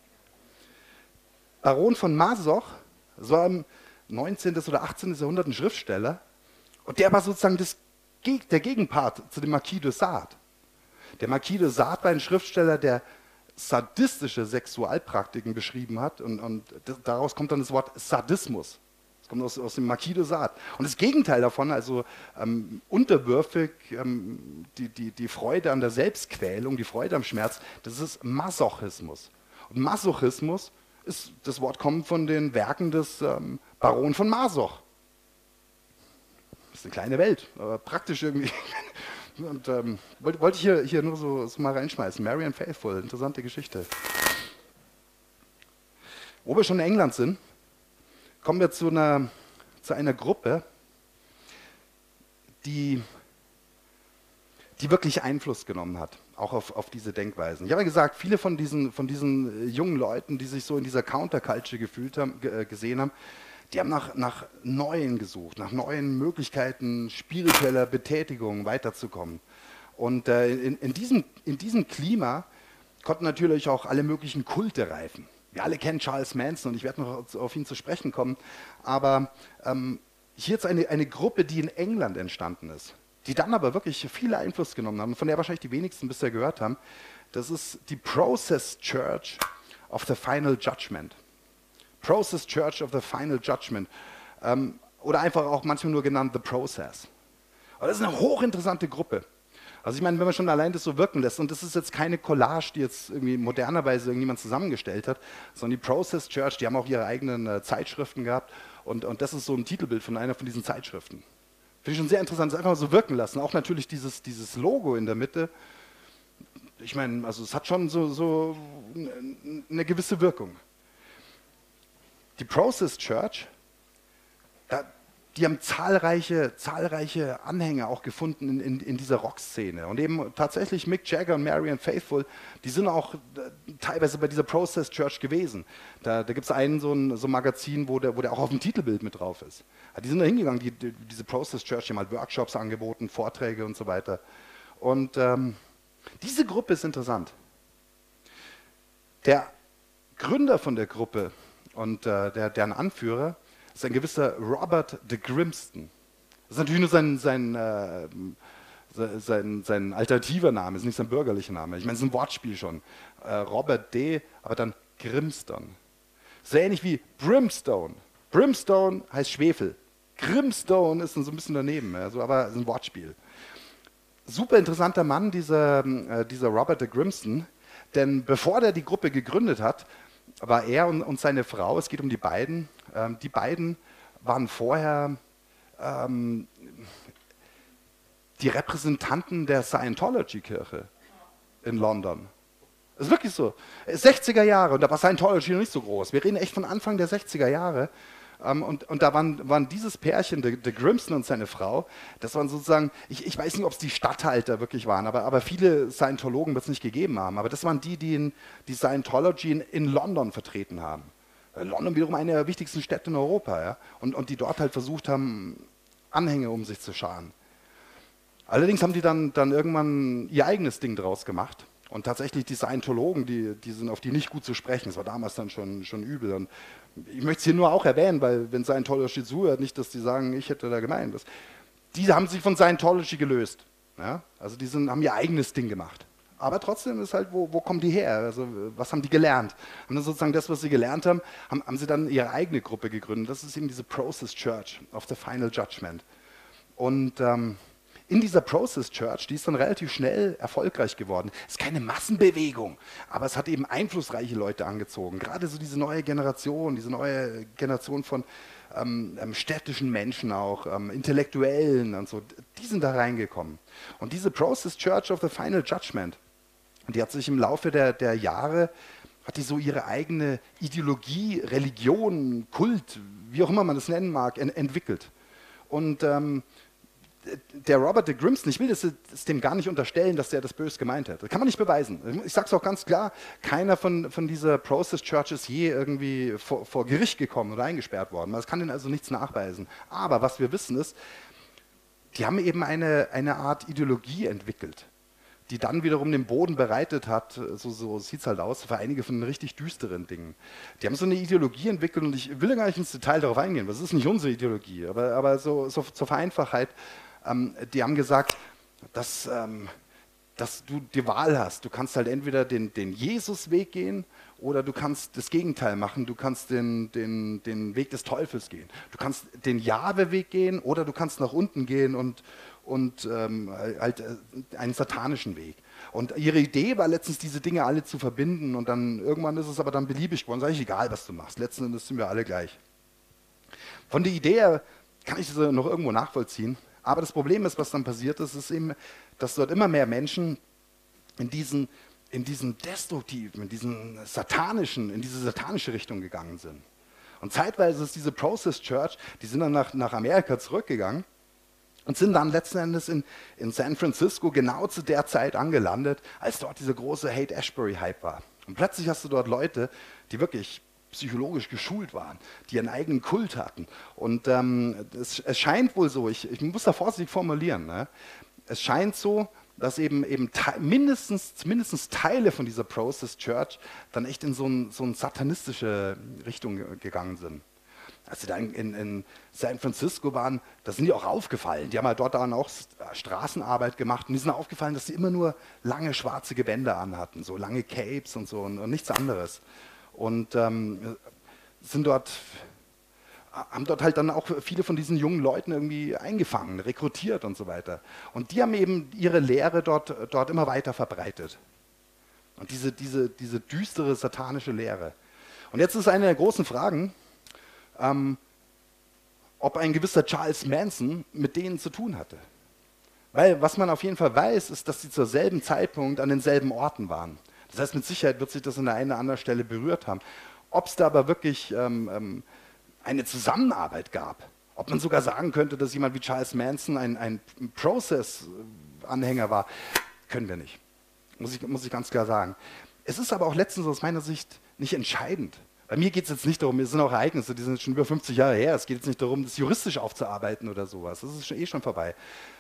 Baron von Masoch, das war im neunzehnten oder achtzehnten Jahrhundert ein Schriftsteller, und der war sozusagen das, der Gegenpart zu dem Marquis de Sade. Der Marquis de Sade war ein Schriftsteller, der sadistische Sexualpraktiken beschrieben hat, und, und daraus kommt dann das Wort Sadismus. Das kommt aus, aus dem Marquis de Sade. Und das Gegenteil davon, also ähm, unterwürfig, ähm, die, die, die Freude an der Selbstquälung, die Freude am Schmerz, das ist Masochismus. Und Masochismus, ist, das Wort kommt von den Werken des ähm, Baron von Masoch. Das ist eine kleine Welt, aber praktisch irgendwie. Und ähm, wollte wollt ich hier, hier nur so, so mal reinschmeißen. Marianne Faithfull, interessante Geschichte. Wo wir schon in England sind, kommen wir zu einer, zu einer Gruppe, die, die wirklich Einfluss genommen hat, auch auf, auf diese Denkweisen. Ich habe ja gesagt, viele von diesen, von diesen jungen Leuten, die sich so in dieser Counterculture gefühlt haben, g- gesehen haben, die haben nach, nach Neuen gesucht, nach neuen Möglichkeiten spiritueller Betätigung weiterzukommen. Und äh, in, in, diesem, in diesem Klima konnten natürlich auch alle möglichen Kulte reifen. Wir alle kennen Charles Manson, und ich werde noch auf ihn zu sprechen kommen. Aber ähm, hier ist eine, eine Gruppe, die in England entstanden ist, die dann aber wirklich viel Einfluss genommen haben, von der wahrscheinlich die wenigsten bisher gehört haben. Das ist die Process Church of the Final Judgment. Process Church of the Final Judgment. Ähm, oder einfach auch manchmal nur genannt The Process. Aber das ist eine hochinteressante Gruppe. Also ich meine, wenn man schon allein das so wirken lässt, und das ist jetzt keine Collage, die jetzt irgendwie modernerweise irgendjemand zusammengestellt hat, sondern die Process Church, die haben auch ihre eigenen äh, Zeitschriften gehabt, und, und das ist so ein Titelbild von einer von diesen Zeitschriften. Finde ich schon sehr interessant, das einfach mal so wirken lassen. Auch natürlich dieses, dieses Logo in der Mitte. Ich meine, also es hat schon so, so eine gewisse Wirkung. Die Process Church, da, die haben zahlreiche, zahlreiche Anhänger auch gefunden in, in, in dieser Rockszene. Und eben tatsächlich Mick Jagger und Marianne Faithfull, die sind auch äh, teilweise bei dieser Process Church gewesen. Da, da gibt es einen so ein, so ein Magazin, wo der, wo der auch auf dem Titelbild mit drauf ist. Ja, die sind da hingegangen, die, die, diese Process Church, die haben halt Workshops angeboten, Vorträge und so weiter. Und ähm, diese Gruppe ist interessant. Der Gründer von der Gruppe und äh, der, deren Anführer ist ein gewisser Robert de Grimston. Das ist natürlich nur sein, sein, äh, sein, sein alternativer Name, ist nicht sein bürgerlicher Name. Ich meine, es ist ein Wortspiel schon. Äh, Robert D., aber dann Grimston. So ähnlich wie Brimstone. Brimstone heißt Schwefel. Grimstone ist dann so ein bisschen daneben, also, aber es ist ein Wortspiel. Super interessanter Mann, dieser, äh, dieser Robert de Grimston, denn bevor er die Gruppe gegründet hat, war er und, und seine Frau, es geht um die beiden, ähm, die beiden waren vorher ähm, die Repräsentanten der Scientology-Kirche in London. Das ist wirklich so. sechziger Jahre, und da war Scientology noch nicht so groß. Wir reden echt von Anfang der sechziger Jahre. Um, und, und da waren, waren dieses Pärchen, der, der Grimston und seine Frau, das waren sozusagen, ich, ich weiß nicht, ob es die Statthalter wirklich waren, aber, aber viele Scientologen wird es nicht gegeben haben. Aber das waren die, die in, die Scientology in, in London vertreten haben. London wiederum eine der wichtigsten Städte in Europa. Ja? Und, und die dort halt versucht haben, Anhänger um sich zu scharen. Allerdings haben die dann, dann irgendwann ihr eigenes Ding draus gemacht. Und tatsächlich die Scientologen, die, die sind auf die nicht gut zu sprechen. Das war damals dann schon, schon übel. Und ich möchte es hier nur auch erwähnen, weil wenn Scientology zuhört, nicht, dass die sagen, ich hätte da gemeint. Das, die haben sich von Scientology gelöst. Ja? Also die sind, haben ihr eigenes Ding gemacht. Aber trotzdem ist halt, wo, wo kommen die her? Also was haben die gelernt? Haben dann sozusagen das, was sie gelernt haben, haben, haben sie dann ihre eigene Gruppe gegründet. Das ist eben diese Process Church of the Final Judgment. Und ähm, in dieser Process Church, die ist dann relativ schnell erfolgreich geworden. Es ist keine Massenbewegung, aber es hat eben einflussreiche Leute angezogen. Gerade so diese neue Generation, diese neue Generation von ähm, ähm, städtischen Menschen auch, ähm, Intellektuellen und so, die sind da reingekommen. Und diese Process Church of the Final Judgment, die hat sich im Laufe der, der Jahre, hat die so ihre eigene Ideologie, Religion, Kult, wie auch immer man das nennen mag, en entwickelt. Und ähm, der Robert de Grimston, ich will das, das dem gar nicht unterstellen, dass der das böse gemeint hat. Das kann man nicht beweisen. Ich sage es auch ganz klar, keiner von, von dieser Process Church ist je irgendwie vor, vor Gericht gekommen oder eingesperrt worden. Das kann denen also nichts nachweisen. Aber was wir wissen ist, die haben eben eine, eine Art Ideologie entwickelt, die dann wiederum den Boden bereitet hat, so, so sieht es halt aus, für einige von den richtig düsteren Dingen. Die haben so eine Ideologie entwickelt und ich will ja gar nicht ins Detail darauf eingehen, das ist nicht unsere Ideologie, aber, aber so, so zur Vereinfachheit, ähm, die haben gesagt, dass, ähm, dass du die Wahl hast. Du kannst halt entweder den, den Jesus-Weg gehen oder du kannst das Gegenteil machen, du kannst den, den, den Weg des Teufels gehen. Du kannst den Jahwe-Weg gehen oder du kannst nach unten gehen und, und ähm, halt äh, einen satanischen Weg. Und ihre Idee war letztens, diese Dinge alle zu verbinden und dann irgendwann ist es aber dann beliebig geworden. Sag ich, egal, was du machst, letzten Endes sind wir alle gleich. Von der Idee her kann ich das noch irgendwo nachvollziehen, aber das Problem ist, was dann passiert ist, ist eben, dass dort immer mehr Menschen in diesen, in diesen destruktiven, in diesen satanischen, in diese satanische Richtung gegangen sind. Und zeitweise ist diese Process Church, die sind dann nach, nach Amerika zurückgegangen und sind dann letzten Endes in, in San Francisco genau zu der Zeit angelandet, als dort dieser große Haight-Ashbury-Hype war. Und plötzlich hast du dort Leute, die wirklich psychologisch geschult waren, die ihren eigenen Kult hatten. Und ähm, es, es scheint wohl so, ich, ich muss da vorsichtig formulieren, ne? Es scheint so, dass eben, eben mindestens, mindestens Teile von dieser Process Church dann echt in so, ein, so eine satanistische Richtung gegangen sind. Als sie da in, in, in San Francisco waren, da sind die auch aufgefallen. Die haben halt dort dann auch Straßenarbeit gemacht und die sind aufgefallen, dass sie immer nur lange schwarze Gewänder anhatten, so lange Capes und so und, und nichts anderes. Und ähm, sind dort, haben dort halt dann auch viele von diesen jungen Leuten irgendwie eingefangen, rekrutiert und so weiter. Und die haben eben ihre Lehre dort, dort immer weiter verbreitet. Und diese, diese, diese düstere satanische Lehre. Und jetzt ist eine der großen Fragen, ähm, ob ein gewisser Charles Manson mit denen zu tun hatte. Weil was man auf jeden Fall weiß, ist, dass sie zur selben Zeitpunkt an denselben Orten waren. Das heißt, mit Sicherheit wird sich das an der einen oder anderen Stelle berührt haben. Ob es da aber wirklich ähm, ähm, eine Zusammenarbeit gab, ob man sogar sagen könnte, dass jemand wie Charles Manson ein, ein Process-Anhänger war, können wir nicht. Muss ich, muss ich ganz klar sagen. Es ist aber auch letztens aus meiner Sicht nicht entscheidend. Bei mir geht es jetzt nicht darum, es sind auch Ereignisse, die sind schon über fünfzig Jahre her, es geht jetzt nicht darum, das juristisch aufzuarbeiten oder sowas. Das ist schon, eh schon vorbei.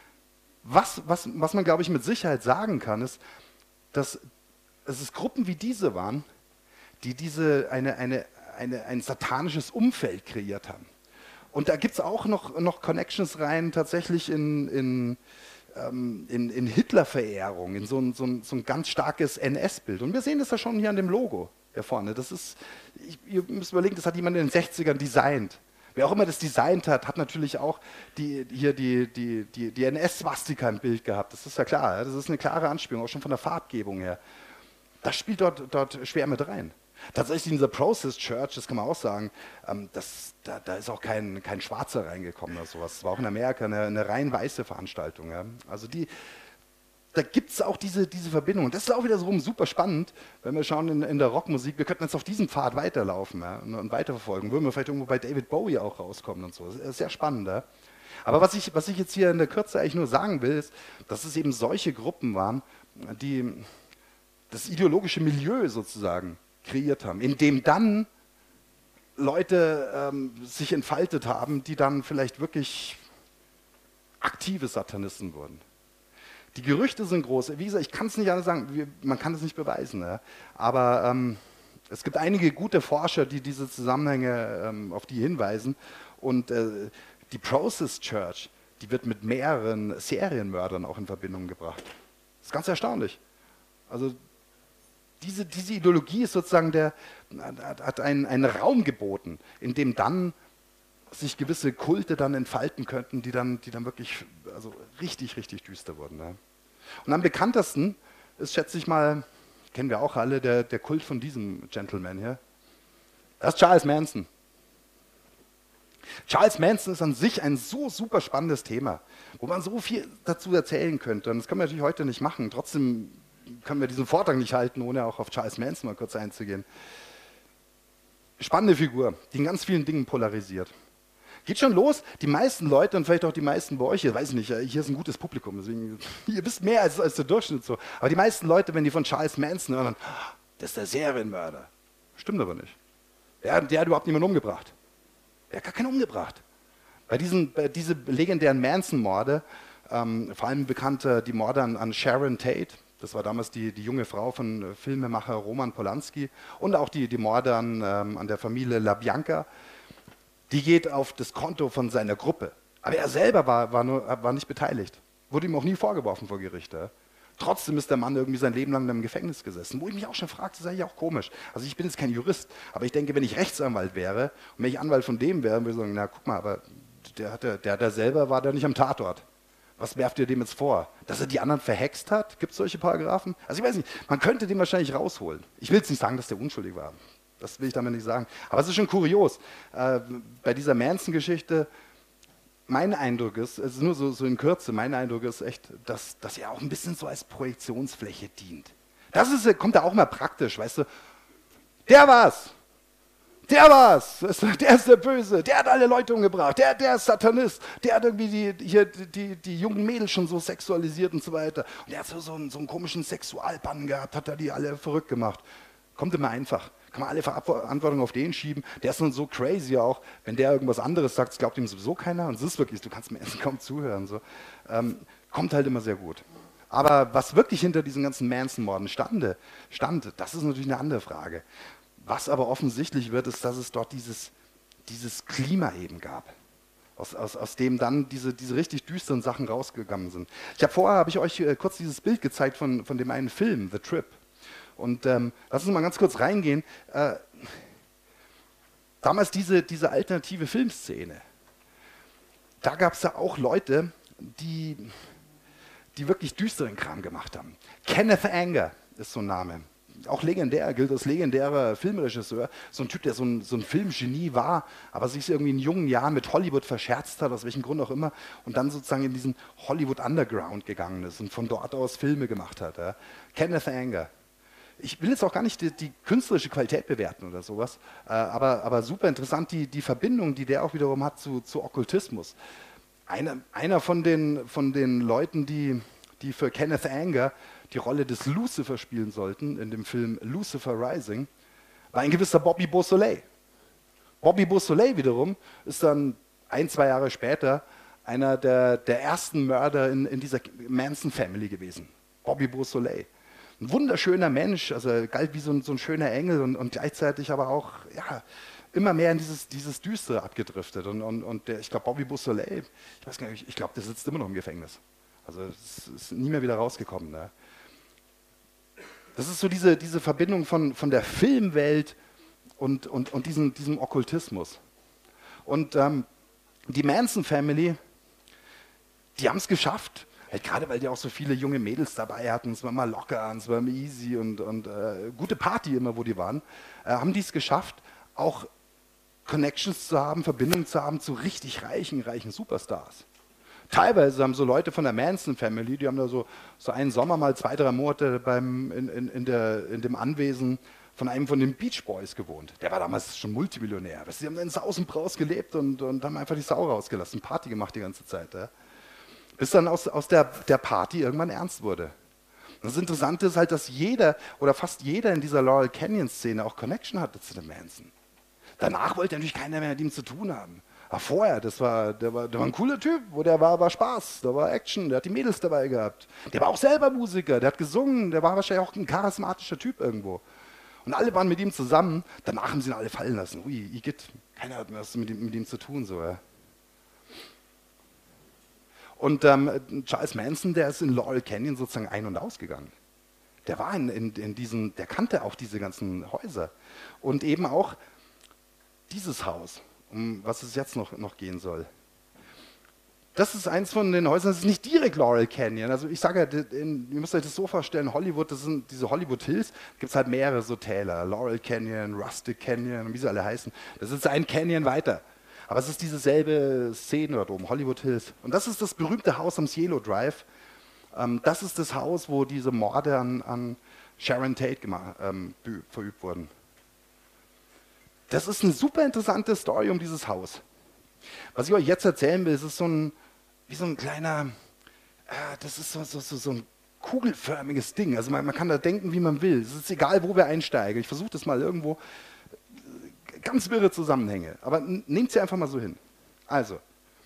Was, was, was man, glaube ich, mit Sicherheit sagen kann, ist, dass dass es Gruppen wie diese waren, die diese eine, eine, eine, ein satanisches Umfeld kreiert haben. Und da gibt es auch noch, noch Connections rein, tatsächlich in, in, ähm, in, in Hitler-Verehrung, in so ein, so, ein, so ein ganz starkes N S-Bild. Und wir sehen das ja schon hier an dem Logo hier vorne. Das ist, ich, ihr müsst überlegen, das hat jemand in den sechzigern designt. Wer auch immer das designt hat, hat natürlich auch die, hier die, die, die, die N S-Swastika im Bild gehabt. Das ist ja klar, das ist eine klare Anspielung, auch schon von der Farbgebung her. Das spielt dort, dort schwer mit rein. Tatsächlich in dieser Process Church, das kann man auch sagen, ähm, das, da, da ist auch kein, kein Schwarzer reingekommen oder sowas. Das war auch in Amerika eine, eine rein weiße Veranstaltung. Ja. Also die, da gibt es auch diese, diese Verbindung. Und das ist auch wieder so super spannend, wenn wir schauen in, in der Rockmusik, wir könnten jetzt auf diesem Pfad weiterlaufen, ja, und, und weiterverfolgen. Würden wir vielleicht irgendwo bei David Bowie auch rauskommen und so. Das ist sehr spannend. Ja. Aber was ich, was ich jetzt hier in der Kürze eigentlich nur sagen will, ist, dass es eben solche Gruppen waren, die das ideologische Milieu sozusagen kreiert haben, in dem dann Leute ähm, sich entfaltet haben, die dann vielleicht wirklich aktive Satanisten wurden. Die Gerüchte sind groß. Wie gesagt, ich kann es nicht anders sagen, wir, man kann es nicht beweisen. Ja? Aber ähm, es gibt einige gute Forscher, die diese Zusammenhänge ähm, auf die hinweisen. Und äh, die Process Church, die wird mit mehreren Serienmördern auch in Verbindung gebracht. Das ist ganz erstaunlich. Also Diese, diese Ideologie ist sozusagen der, hat einen, einen Raum geboten, in dem dann sich gewisse Kulte dann entfalten könnten, die dann, die dann wirklich also richtig, richtig düster wurden. Ja. Und am bekanntesten ist, schätze ich mal, kennen wir auch alle, der, der Kult von diesem Gentleman hier. Das ist Charles Manson. Charles Manson ist an sich ein so super spannendes Thema, wo man so viel dazu erzählen könnte. Und das können wir natürlich heute nicht machen. Trotzdem können wir diesen Vortrag nicht halten, ohne auch auf Charles Manson mal kurz einzugehen. Spannende Figur, die in ganz vielen Dingen polarisiert. Geht schon los, die meisten Leute und vielleicht auch die meisten bei euch, ich weiß nicht, hier ist ein gutes Publikum, deswegen, ihr wisst mehr als, als der Durchschnitt so. Aber die meisten Leute, wenn die von Charles Manson hören, dann, das ist der Serienmörder. Stimmt aber nicht. Der, der hat überhaupt niemanden umgebracht. Er hat gar keinen umgebracht. Bei diesen bei diese legendären Manson-Morde, ähm, vor allem bekannt äh, die Morde an, an Sharon Tate, das war damals die, die junge Frau von äh, Filmemacher Roman Polanski, und auch die, die Morde an, ähm, an der Familie LaBianca, die geht auf das Konto von seiner Gruppe. Aber er selber war, war, nur, war nicht beteiligt. Wurde ihm auch nie vorgeworfen vor Gericht. Ja. Trotzdem ist der Mann irgendwie sein Leben lang im Gefängnis gesessen. Wo ich mich auch schon fragte, das ist eigentlich auch komisch. Also ich bin jetzt kein Jurist, aber ich denke, wenn ich Rechtsanwalt wäre und wenn ich Anwalt von dem wäre, würde ich sagen, na guck mal, aber der, hatte, der, der selber war der nicht am Tatort. Was werft ihr dem jetzt vor? Dass er die anderen verhext hat? Gibt es solche Paragraphen? Also ich weiß nicht, man könnte den wahrscheinlich rausholen. Ich will jetzt nicht sagen, dass der unschuldig war. Das will ich damit nicht sagen. Aber es ist schon kurios. Äh, bei dieser Manson-Geschichte, mein Eindruck ist, es ist nur so, so in Kürze, mein Eindruck ist echt, dass, dass er auch ein bisschen so als Projektionsfläche dient. Das ist, kommt da auch mal praktisch, weißt du. Der war's. Der war's. Der ist der Böse. Der hat alle Leute umgebracht. Der, der ist Satanist. Der hat irgendwie die, hier, die, die jungen Mädels schon so sexualisiert und so weiter. Und der hat so, so, einen, so einen komischen Sexualbann gehabt, hat er die alle verrückt gemacht. Kommt immer einfach. Kann man alle Verantwortung auf den schieben. Der ist nun so crazy auch. Wenn der irgendwas anderes sagt, das glaubt ihm sowieso keiner. Und es ist wirklich, du kannst mir erst kaum zuhören. So. Ähm, kommt halt immer sehr gut. Aber was wirklich hinter diesen ganzen Manson-Morden stande, stand, das ist natürlich eine andere Frage. Was aber offensichtlich wird, ist, dass es dort dieses, dieses Klima eben gab. Aus, aus, aus dem dann diese, diese richtig düsteren Sachen rausgegangen sind. Ich habe vorher, habe ich euch äh, kurz dieses Bild gezeigt von, von dem einen Film, The Trip. Und ähm, lass uns mal ganz kurz reingehen. Äh, damals diese, diese alternative Filmszene. Da gab es ja auch Leute, die, die wirklich düsteren Kram gemacht haben. Kenneth Anger ist so ein Name. Auch legendär, gilt als legendärer Filmregisseur. So ein Typ, der so ein, so ein Filmgenie war, aber sich irgendwie in jungen Jahren mit Hollywood verscherzt hat, aus welchem Grund auch immer, und dann sozusagen in diesen Hollywood Underground gegangen ist und von dort aus Filme gemacht hat. Ja. Kenneth Anger. Ich will jetzt auch gar nicht die, die künstlerische Qualität bewerten oder sowas, äh, aber, aber super interessant die, die Verbindung, die der auch wiederum hat zu, zu Okkultismus. Einer, einer von, den, von den Leuten, die, die für Kenneth Anger die Rolle des Lucifer spielen sollten, in dem Film Lucifer Rising, war ein gewisser Bobby Beausoleil. Bobby Beausoleil wiederum ist dann ein, zwei Jahre später einer der, der ersten Mörder in, in dieser Manson-Family gewesen. Bobby Beausoleil. Ein wunderschöner Mensch, also er galt wie so ein, so ein schöner Engel und, und gleichzeitig aber auch ja, immer mehr in dieses, dieses Düstere abgedriftet. Und, und, und der, ich glaube, Bobby Beausoleil, ich weiß gar nicht, ich glaube, der sitzt immer noch im Gefängnis. Also es ist nie mehr wieder rausgekommen. Ne? Das ist so diese, diese Verbindung von, von der Filmwelt und, und, und diesem, diesem Okkultismus. Und ähm, die Manson Family, die haben es geschafft, halt gerade weil die auch so viele junge Mädels dabei hatten, es war mal locker, es war immer easy und, und äh, gute Party immer, wo die waren, äh, haben die es geschafft, auch Connections zu haben, Verbindungen zu haben zu richtig reichen, reichen Superstars. Teilweise haben so Leute von der Manson Family, die haben da so, so einen Sommer mal zwei, drei Monate beim, in, in, in, der, in dem Anwesen von einem von den Beach Boys gewohnt. Der war damals schon Multimillionär. Die haben in Saus und Braus gelebt und, und haben einfach die Sau rausgelassen, Party gemacht die ganze Zeit. Ja. Bis dann aus, aus der, der Party irgendwann ernst wurde. Und das Interessante ist halt, dass jeder oder fast jeder in dieser Laurel Canyon Szene auch Connection hatte zu dem Manson. Danach wollte natürlich keiner mehr mit ihm zu tun haben. Aber vorher, das war, der, war, der war ein cooler Typ, wo der war, war Spaß, da war Action, der hat die Mädels dabei gehabt. Der war auch selber Musiker, der hat gesungen, der war wahrscheinlich auch ein charismatischer Typ irgendwo. Und alle waren mit ihm zusammen, danach haben sie ihn alle fallen lassen. Ui, Igitt, keiner hat mehr was mit ihm, mit ihm zu tun. So, ja. Und ähm, Charles Manson, der ist in Laurel Canyon sozusagen ein- und ausgegangen. Der war in, in, in diesen, der kannte auch diese ganzen Häuser. Und eben auch dieses Haus, um was es jetzt noch, noch gehen soll. Das ist eins von den Häusern, das ist nicht direkt Laurel Canyon. Also ich sage ja, in, ihr müsst euch das so vorstellen, Hollywood, das sind diese Hollywood Hills, gibt es halt mehrere so Täler. Laurel Canyon, Rustic Canyon, wie sie alle heißen. Das ist ein Canyon weiter. Aber es ist dieselbe Szene dort oben, Hollywood Hills. Und das ist das berühmte Haus am Cielo Drive. Ähm, das ist das Haus, wo diese Morde an, an Sharon Tate ähm, verübt wurden. Das ist eine super interessante Story um dieses Haus. Was ich euch jetzt erzählen will, es ist so ein, wie so ein kleiner, äh, das ist so, so, so, so ein kugelförmiges Ding. Also man, man kann da denken, wie man will. Es ist egal, wo wir einsteigen. Ich versuche das mal irgendwo, ganz wirre Zusammenhänge. Aber nehmt sie einfach mal so hin. Also,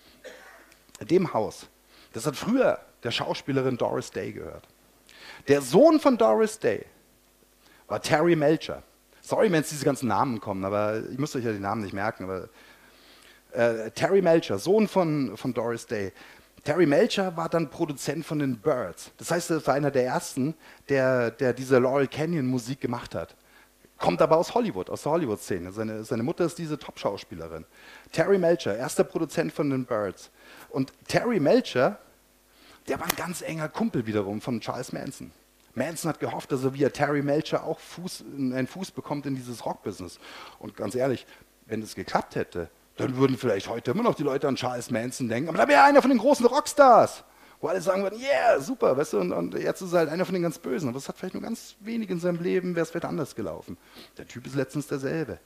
dem Haus, das hat früher der Schauspielerin Doris Day gehört. Der Sohn von Doris Day war Terry Melcher. Sorry, wenn jetzt diese ganzen Namen kommen, aber ich muss euch ja die Namen nicht merken. Aber äh, Terry Melcher, Sohn von, von Doris Day. Terry Melcher war dann Produzent von den Byrds. Das heißt, er war einer der ersten, der, der diese Laurel Canyon Musik gemacht hat. Kommt aber aus Hollywood, aus der Hollywood-Szene. Seine, seine Mutter ist diese Top-Schauspielerin. Terry Melcher, erster Produzent von den Byrds. Und Terry Melcher, der war ein ganz enger Kumpel wiederum von Charles Manson. Manson hat gehofft, dass er via Terry Melcher auch Fuß, einen Fuß bekommt in dieses Rock-Business. Und ganz ehrlich, wenn das geklappt hätte, dann würden vielleicht heute immer noch die Leute an Charles Manson denken, aber da wäre einer von den großen Rockstars, wo alle sagen würden, yeah, super, weißt du, und, und jetzt ist er halt einer von den ganz Bösen. Aber das hat vielleicht nur ganz wenig in seinem Leben, wäre es vielleicht anders gelaufen. Der Typ ist letztens derselbe.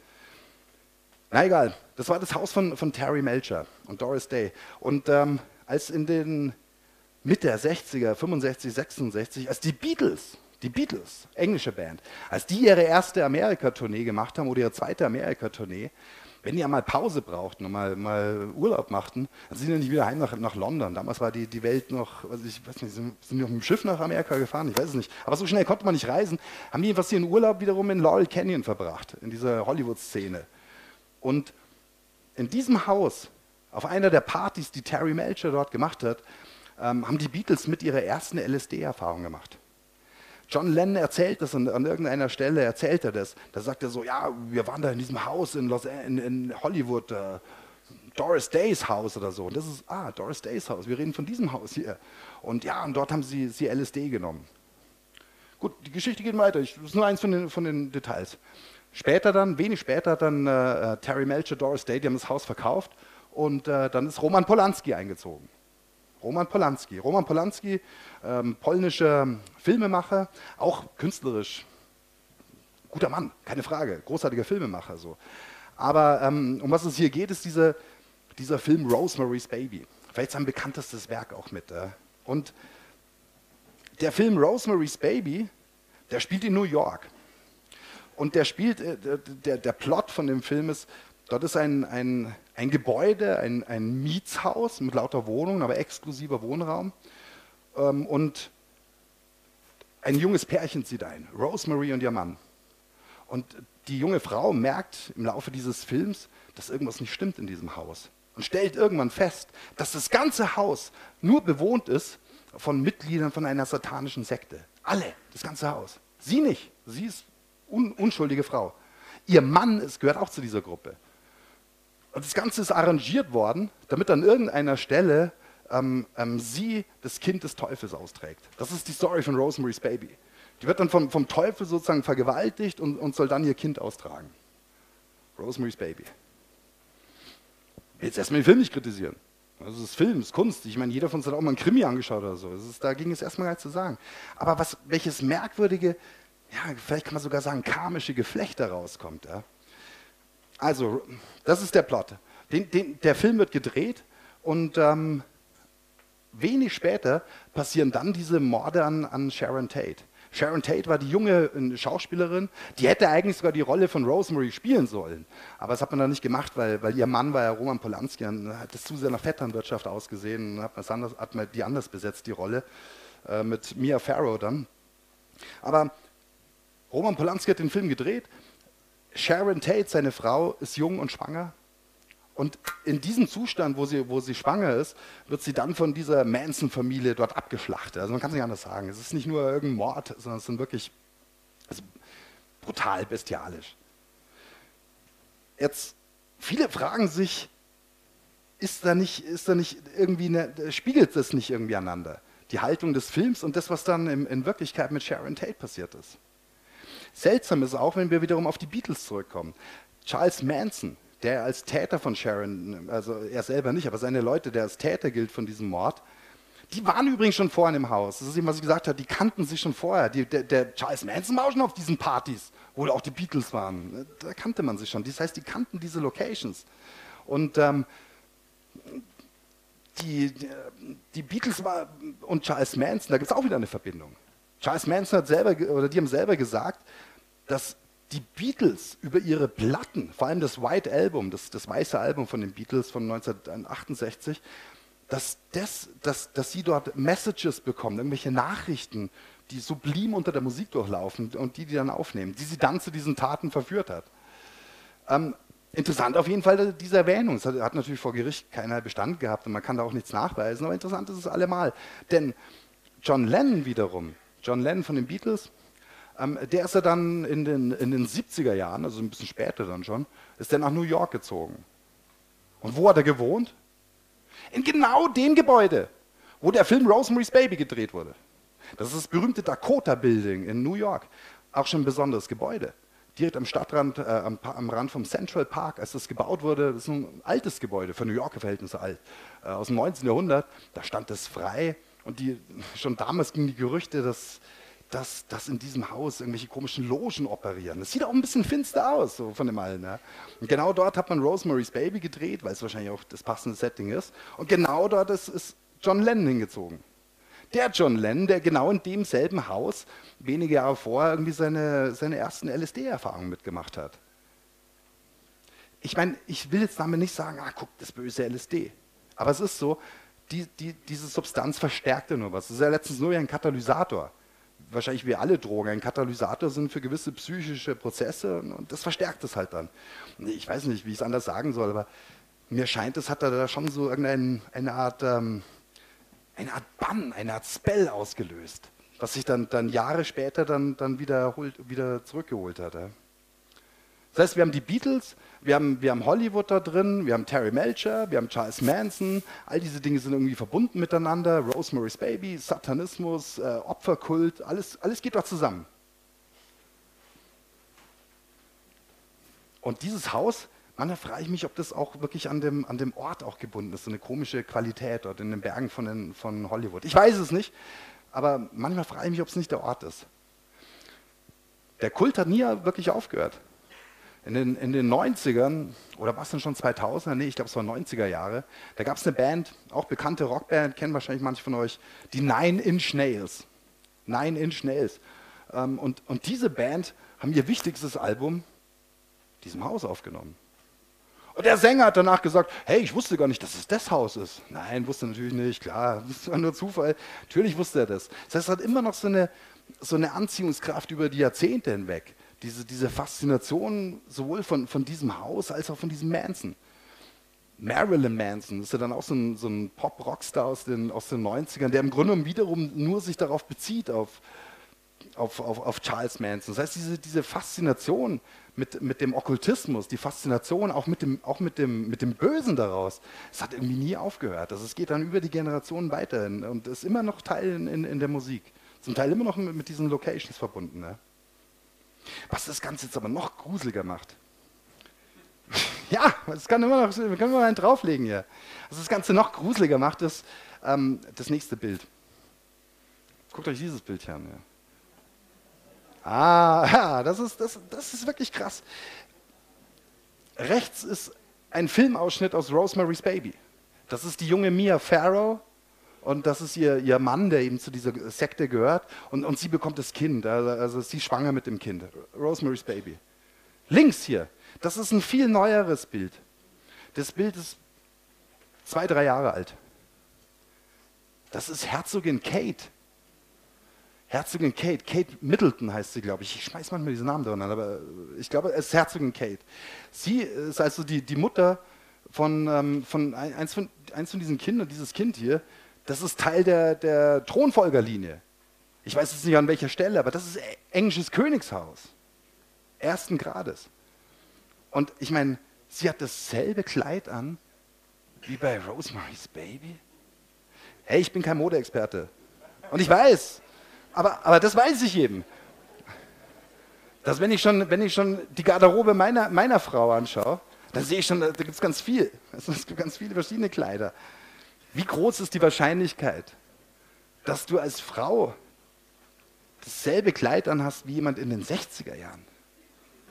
Na egal, das war das Haus von, von Terry Melcher und Doris Day. Und ähm, als in den Mitte der sechziger, fünfundsechzig, sechsundsechzig, als die Beatles, die Beatles, englische Band, als die ihre erste Amerika-Tournee gemacht haben oder ihre zweite Amerika-Tournee, wenn die einmal Pause brauchten und mal, mal Urlaub machten, dann sind die nicht wieder heim nach, nach London. Damals war die, die Welt noch, also ich weiß nicht, sind, sind die noch mit dem Schiff nach Amerika gefahren? Ich weiß es nicht. Aber so schnell konnte man nicht reisen. Haben die jedenfalls ihren Urlaub wiederum in Laurel Canyon verbracht, in dieser Hollywood-Szene. Und in diesem Haus, auf einer der Partys, die Terry Melcher dort gemacht hat, ähm, haben die Beatles mit ihrer ersten L S D-Erfahrung gemacht. John Lennon erzählt das an, an irgendeiner Stelle, erzählt er das. Da sagt er so, ja, wir waren da in diesem Haus in, Los, in, in Hollywood, äh, Doris Days Haus oder so. Und das ist, ah, Doris Days Haus, wir reden von diesem Haus hier. Und ja, und dort haben sie, sie L S D genommen. Gut, die Geschichte geht weiter, ich, das ist nur eins von den, von den Details. Später dann, wenig später hat dann äh, Terry Melcher, Doris Day, die haben das Haus verkauft und äh, dann ist Roman Polanski eingezogen. Roman Polanski. Roman Polanski, ähm, polnischer Filmemacher, auch künstlerisch guter Mann, keine Frage, großartiger Filmemacher. So. Aber ähm, um was es hier geht, ist diese, dieser Film Rosemary's Baby. Vielleicht sein bekanntestes Werk auch mit. Äh. Und der Film Rosemary's Baby, der spielt in New York. Und der spielt, äh, der, der Plot von dem Film ist, dort ist ein, ein, ein Gebäude, ein, ein Mietshaus mit lauter Wohnungen, aber exklusiver Wohnraum. Ähm, und ein junges Pärchen zieht ein, Rosemary und ihr Mann. Und die junge Frau merkt im Laufe dieses Films, dass irgendwas nicht stimmt in diesem Haus. Und stellt irgendwann fest, dass das ganze Haus nur bewohnt ist von Mitgliedern von einer satanischen Sekte. Alle, das ganze Haus. Sie nicht, sie ist un unschuldige Frau. Ihr Mann ist, gehört auch zu dieser Gruppe. Und das Ganze ist arrangiert worden, damit an irgendeiner Stelle ähm, ähm, sie das Kind des Teufels austrägt. Das ist die Story von Rosemary's Baby. Die wird dann vom, vom Teufel sozusagen vergewaltigt und, und soll dann ihr Kind austragen. Rosemary's Baby. Ich will jetzt erstmal den Film nicht kritisieren. Das ist Film, das ist Kunst. Ich meine, jeder von uns hat auch mal einen Krimi angeschaut oder so. Das ist, da ging es erstmal gar nicht zu sagen. Aber was, welches merkwürdige, ja, vielleicht kann man sogar sagen, karmische Geflecht da rauskommt. Ja? Also, das ist der Plot. Den, den, der Film wird gedreht und ähm, wenig später passieren dann diese Morde an, an Sharon Tate. Sharon Tate war die junge Schauspielerin, die hätte eigentlich sogar die Rolle von Rosemary spielen sollen. Aber das hat man dann nicht gemacht, weil, weil ihr Mann war ja Roman Polanski, und hat das zu sehr nach Vetternwirtschaft ausgesehen, und hat man, anders, hat man die anders besetzt, die Rolle, äh, mit Mia Farrow dann. Aber Roman Polanski hat den Film gedreht. Sharon Tate, seine Frau, ist jung und schwanger. Und in diesem Zustand, wo sie, wo sie schwanger ist, wird sie dann von dieser Manson-Familie dort abgeschlachtet. Also man kann es nicht anders sagen. Es ist nicht nur irgendein Mord, sondern es sind wirklich also brutal bestialisch. Jetzt, viele fragen sich, ist da nicht, ist da nicht irgendwie eine, spiegelt das nicht irgendwie einander? Die Haltung des Films und das, was dann in, in Wirklichkeit mit Sharon Tate passiert ist. Seltsam ist auch, wenn wir wiederum auf die Beatles zurückkommen. Charles Manson, der als Täter von Sharon, also er selber nicht, aber seine Leute, der als Täter gilt von diesem Mord, die waren übrigens schon vorher im Haus. Das ist eben, was ich gesagt habe, die kannten sich schon vorher. Die, der, der Charles Manson war auch schon auf diesen Partys, wo auch die Beatles waren. Da kannte man sich schon. Das heißt, die kannten diese Locations. Und ähm, Die, die Beatles war, und Charles Manson, da gibt es auch wieder eine Verbindung. Charles Manson hat selber, oder die haben selber gesagt, dass die Beatles über ihre Platten, vor allem das White Album, das, das weiße Album von den Beatles von neunzehnhundertachtundsechzig, dass, das, dass, dass sie dort Messages bekommen, irgendwelche Nachrichten, die sublim unter der Musik durchlaufen und die die dann aufnehmen, die sie dann zu diesen Taten verführt hat. Ähm, interessant auf jeden Fall diese Erwähnung. Es hat, hat natürlich vor Gericht keiner Bestand gehabt und man kann da auch nichts nachweisen, aber interessant ist es allemal. Denn John Lennon wiederum, John Lennon von den Beatles, ähm, der ist ja dann in den, in den siebziger Jahren, also ein bisschen später dann schon, ist der nach New York gezogen. Und wo hat er gewohnt? In genau dem Gebäude, wo der Film Rosemary's Baby gedreht wurde. Das ist das berühmte Dakota Building in New York. Auch schon ein besonderes Gebäude. Direkt am Stadtrand, äh, am, am Rand vom Central Park, als das gebaut wurde, das ist ein altes Gebäude, für New Yorker Verhältnisse alt, äh, aus dem neunzehnten Jahrhundert, da stand das frei und die, schon damals gingen die Gerüchte, dass, dass, dass in diesem Haus irgendwelche komischen Logen operieren. Das sieht auch ein bisschen finster aus, so von dem allen. Ne? Und genau dort hat man Rosemary's Baby gedreht, weil es wahrscheinlich auch das passende Setting ist. Und genau dort ist, ist John Lennon hingezogen. Der John Lennon, der genau in demselben Haus wenige Jahre vorher irgendwie seine, seine ersten L S D-Erfahrungen mitgemacht hat. Ich meine, ich will jetzt damit nicht sagen, ah, guck, das böse L S D. Aber es ist so, die, die, diese Substanz verstärkt ja nur was. Das ist ja letztens nur wie ein Katalysator. Wahrscheinlich wie alle Drogen. Ein Katalysator sind für gewisse psychische Prozesse und das verstärkt es halt dann. Ich weiß nicht, wie ich es anders sagen soll, aber mir scheint, es hat da schon so irgendeine eine Art... Ähm, eine Art Bann, eine Art Spell ausgelöst, was sich dann, dann Jahre später dann, dann wieder, wieder zurückgeholt hat. Ja. Das heißt, wir haben die Beatles, wir haben, wir haben Hollywood da drin, wir haben Terry Melcher, wir haben Charles Manson, all diese Dinge sind irgendwie verbunden miteinander, Rosemary's Baby, Satanismus, äh, Opferkult, alles, alles geht dort zusammen. Und dieses Haus, manchmal frage ich mich, ob das auch wirklich an dem, an dem Ort auch gebunden ist, so eine komische Qualität dort in den Bergen von, den, von Hollywood. Ich weiß es nicht, aber manchmal frage ich mich, ob es nicht der Ort ist. Der Kult hat nie wirklich aufgehört. In den, in den neunzigern, oder war es denn schon zweitausender? Nee, ich glaube, es war neunziger Jahre. Da gab es eine Band, auch bekannte Rockband, kennen wahrscheinlich manche von euch, die Nine Inch Nails. Nine Inch Nails. Ähm, und, und diese Band haben ihr wichtigstes Album in diesem Haus aufgenommen. Und der Sänger hat danach gesagt, hey, ich wusste gar nicht, dass es das Haus ist. Nein, wusste natürlich nicht, klar, das war nur Zufall. Natürlich wusste er das. Das heißt, es hat immer noch so eine, so eine Anziehungskraft über die Jahrzehnte hinweg. Diese, diese Faszination sowohl von, von diesem Haus als auch von diesem Manson. Marilyn Manson ist ja dann auch so ein, so ein Pop-Rockstar aus den, aus den neunzigern, der im Grunde genommen wiederum nur sich darauf bezieht, auf, auf, auf, auf Charles Manson. Das heißt, diese, diese Faszination mit, mit dem Okkultismus, die Faszination auch mit dem, auch mit dem, mit dem Bösen daraus, es hat irgendwie nie aufgehört. Also es geht dann über die Generationen weiter und ist immer noch Teil in, in, in der Musik. Zum Teil immer noch mit, mit diesen Locations verbunden. Ne? Was das Ganze jetzt aber noch gruseliger macht. Ja, das kann immer noch, wir können mal einen drauflegen hier. Was das Ganze noch gruseliger macht, ist ähm, das nächste Bild. Guckt euch dieses Bild hier an. Ja. Ah, ja, das ist, das, das ist wirklich krass. Rechts ist ein Filmausschnitt aus Rosemary's Baby. Das ist die junge Mia Farrow und das ist ihr, ihr Mann, der eben zu dieser Sekte gehört. Und, und sie bekommt das Kind, also, also sie ist schwanger mit dem Kind. Rosemary's Baby. Links hier, das ist ein viel neueres Bild. Das Bild ist zwei, drei Jahre alt. Das ist Herzogin Kate. Herzogin Kate, Kate Middleton heißt sie, glaube ich. Ich schmeiß manchmal diese Namen dran, aber ich glaube, es ist Herzogin Kate. Sie ist also die, die Mutter von, ähm, von, eins von eins von diesen Kindern, dieses Kind hier, das ist Teil der, der Thronfolgerlinie. Ich weiß jetzt nicht an welcher Stelle, aber das ist englisches Königshaus. Ersten Grades. Und ich meine, sie hat dasselbe Kleid an wie bei Rosemary's Baby. Hey, ich bin kein Modeexperte. Und ich weiß, Aber, aber das weiß ich eben. Dass wenn ich schon, wenn ich schon die Garderobe meiner, meiner Frau anschaue, dann sehe ich schon, da gibt es ganz viel. Also es gibt ganz viele verschiedene Kleider. Wie groß ist die Wahrscheinlichkeit, dass du als Frau dasselbe Kleid anhast wie jemand in den sechziger Jahren?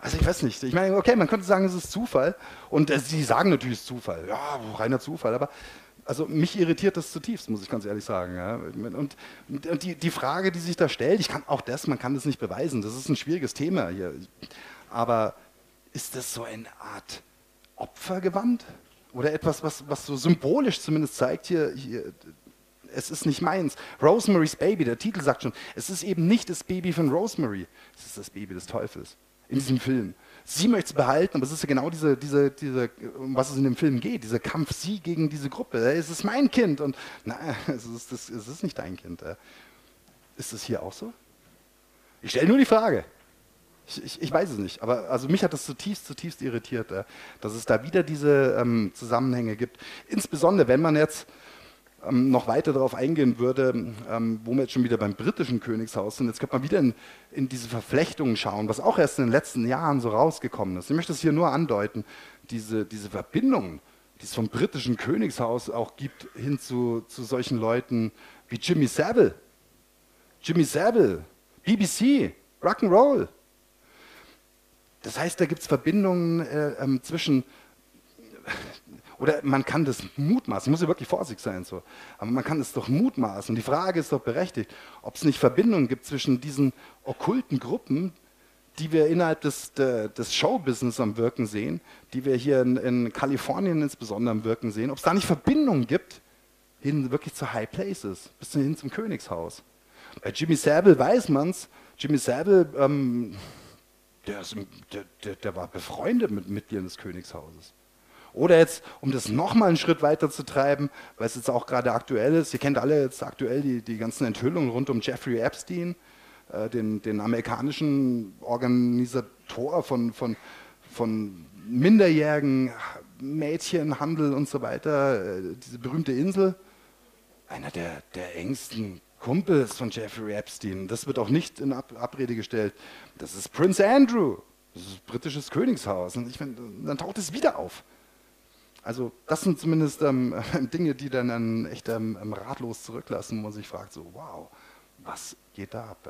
Also ich weiß nicht. Ich meine, okay, man könnte sagen, es ist Zufall. Und äh, sie sagen natürlich, es ist Zufall. Ja, reiner Zufall. Aber also mich irritiert das zutiefst, muss ich ganz ehrlich sagen. Ja. Und, und die, die Frage, die sich da stellt, ich kann auch das, man kann das nicht beweisen. Das ist ein schwieriges Thema hier. Aber ist das so eine Art Opfergewand? Oder etwas, was, was so symbolisch zumindest zeigt, hier, hier, es ist nicht meins. Rosemary's Baby, der Titel sagt schon, es ist eben nicht das Baby von Rosemary, es ist das Baby des Teufels in diesem Film. Sie möchte es behalten, aber es ist ja genau diese, diese, diese, um was es in dem Film geht, dieser Kampf sie gegen diese Gruppe. Es ist mein Kind und nein, es ist, das, es ist nicht dein Kind. Ist das hier auch so? Ich stelle nur die Frage. Ich, ich, ich weiß es nicht, aber also mich hat das zutiefst, zutiefst irritiert, dass es da wieder diese ähm, Zusammenhänge gibt. Insbesondere, wenn man jetzt ähm, noch weiter darauf eingehen würde, ähm, wo wir jetzt schon wieder beim britischen Königshaus sind. Jetzt könnte man wieder in, in diese Verflechtungen schauen, was auch erst in den letzten Jahren so rausgekommen ist. Ich möchte es hier nur andeuten, diese, diese Verbindungen, die es vom britischen Königshaus auch gibt, hin zu, zu solchen Leuten wie Jimmy Savile. Jimmy Savile, B B C, Rock'n'Roll. Das heißt, da gibt es Verbindungen äh, ähm, zwischen, oder man kann das mutmaßen, ich muss ja wirklich vorsichtig sein, so, aber man kann es doch mutmaßen. Und die Frage ist doch berechtigt, ob es nicht Verbindungen gibt zwischen diesen okkulten Gruppen, die wir innerhalb des, de, des Showbusiness am Wirken sehen, die wir hier in, in Kalifornien insbesondere am Wirken sehen, ob es da nicht Verbindungen gibt, hin wirklich zu High Places, bis hin zum Königshaus. Bei Jimmy Savile weiß man es, Jimmy Savile, ähm, Der, ist, der, der, der war befreundet mit Mitgliedern des Königshauses. Oder jetzt, um das nochmal einen Schritt weiter zu treiben, weil es jetzt auch gerade aktuell ist, ihr kennt alle jetzt aktuell die, die ganzen Enthüllungen rund um Jeffrey Epstein, äh, den, den amerikanischen Organisator von, von, von minderjährigen Mädchenhandel und so weiter, äh, diese berühmte Insel. Einer der, der engsten Kumpels von Jeffrey Epstein, das wird auch nicht in Ab Abrede gestellt, das ist Prince Andrew, das ist das britisches Königshaus. Und ich find, dann taucht es wieder auf. Also das sind zumindest ähm, Dinge, die dann, dann echt ähm, ratlos zurücklassen, wo man sich fragt, so wow, was geht da ab? Äh?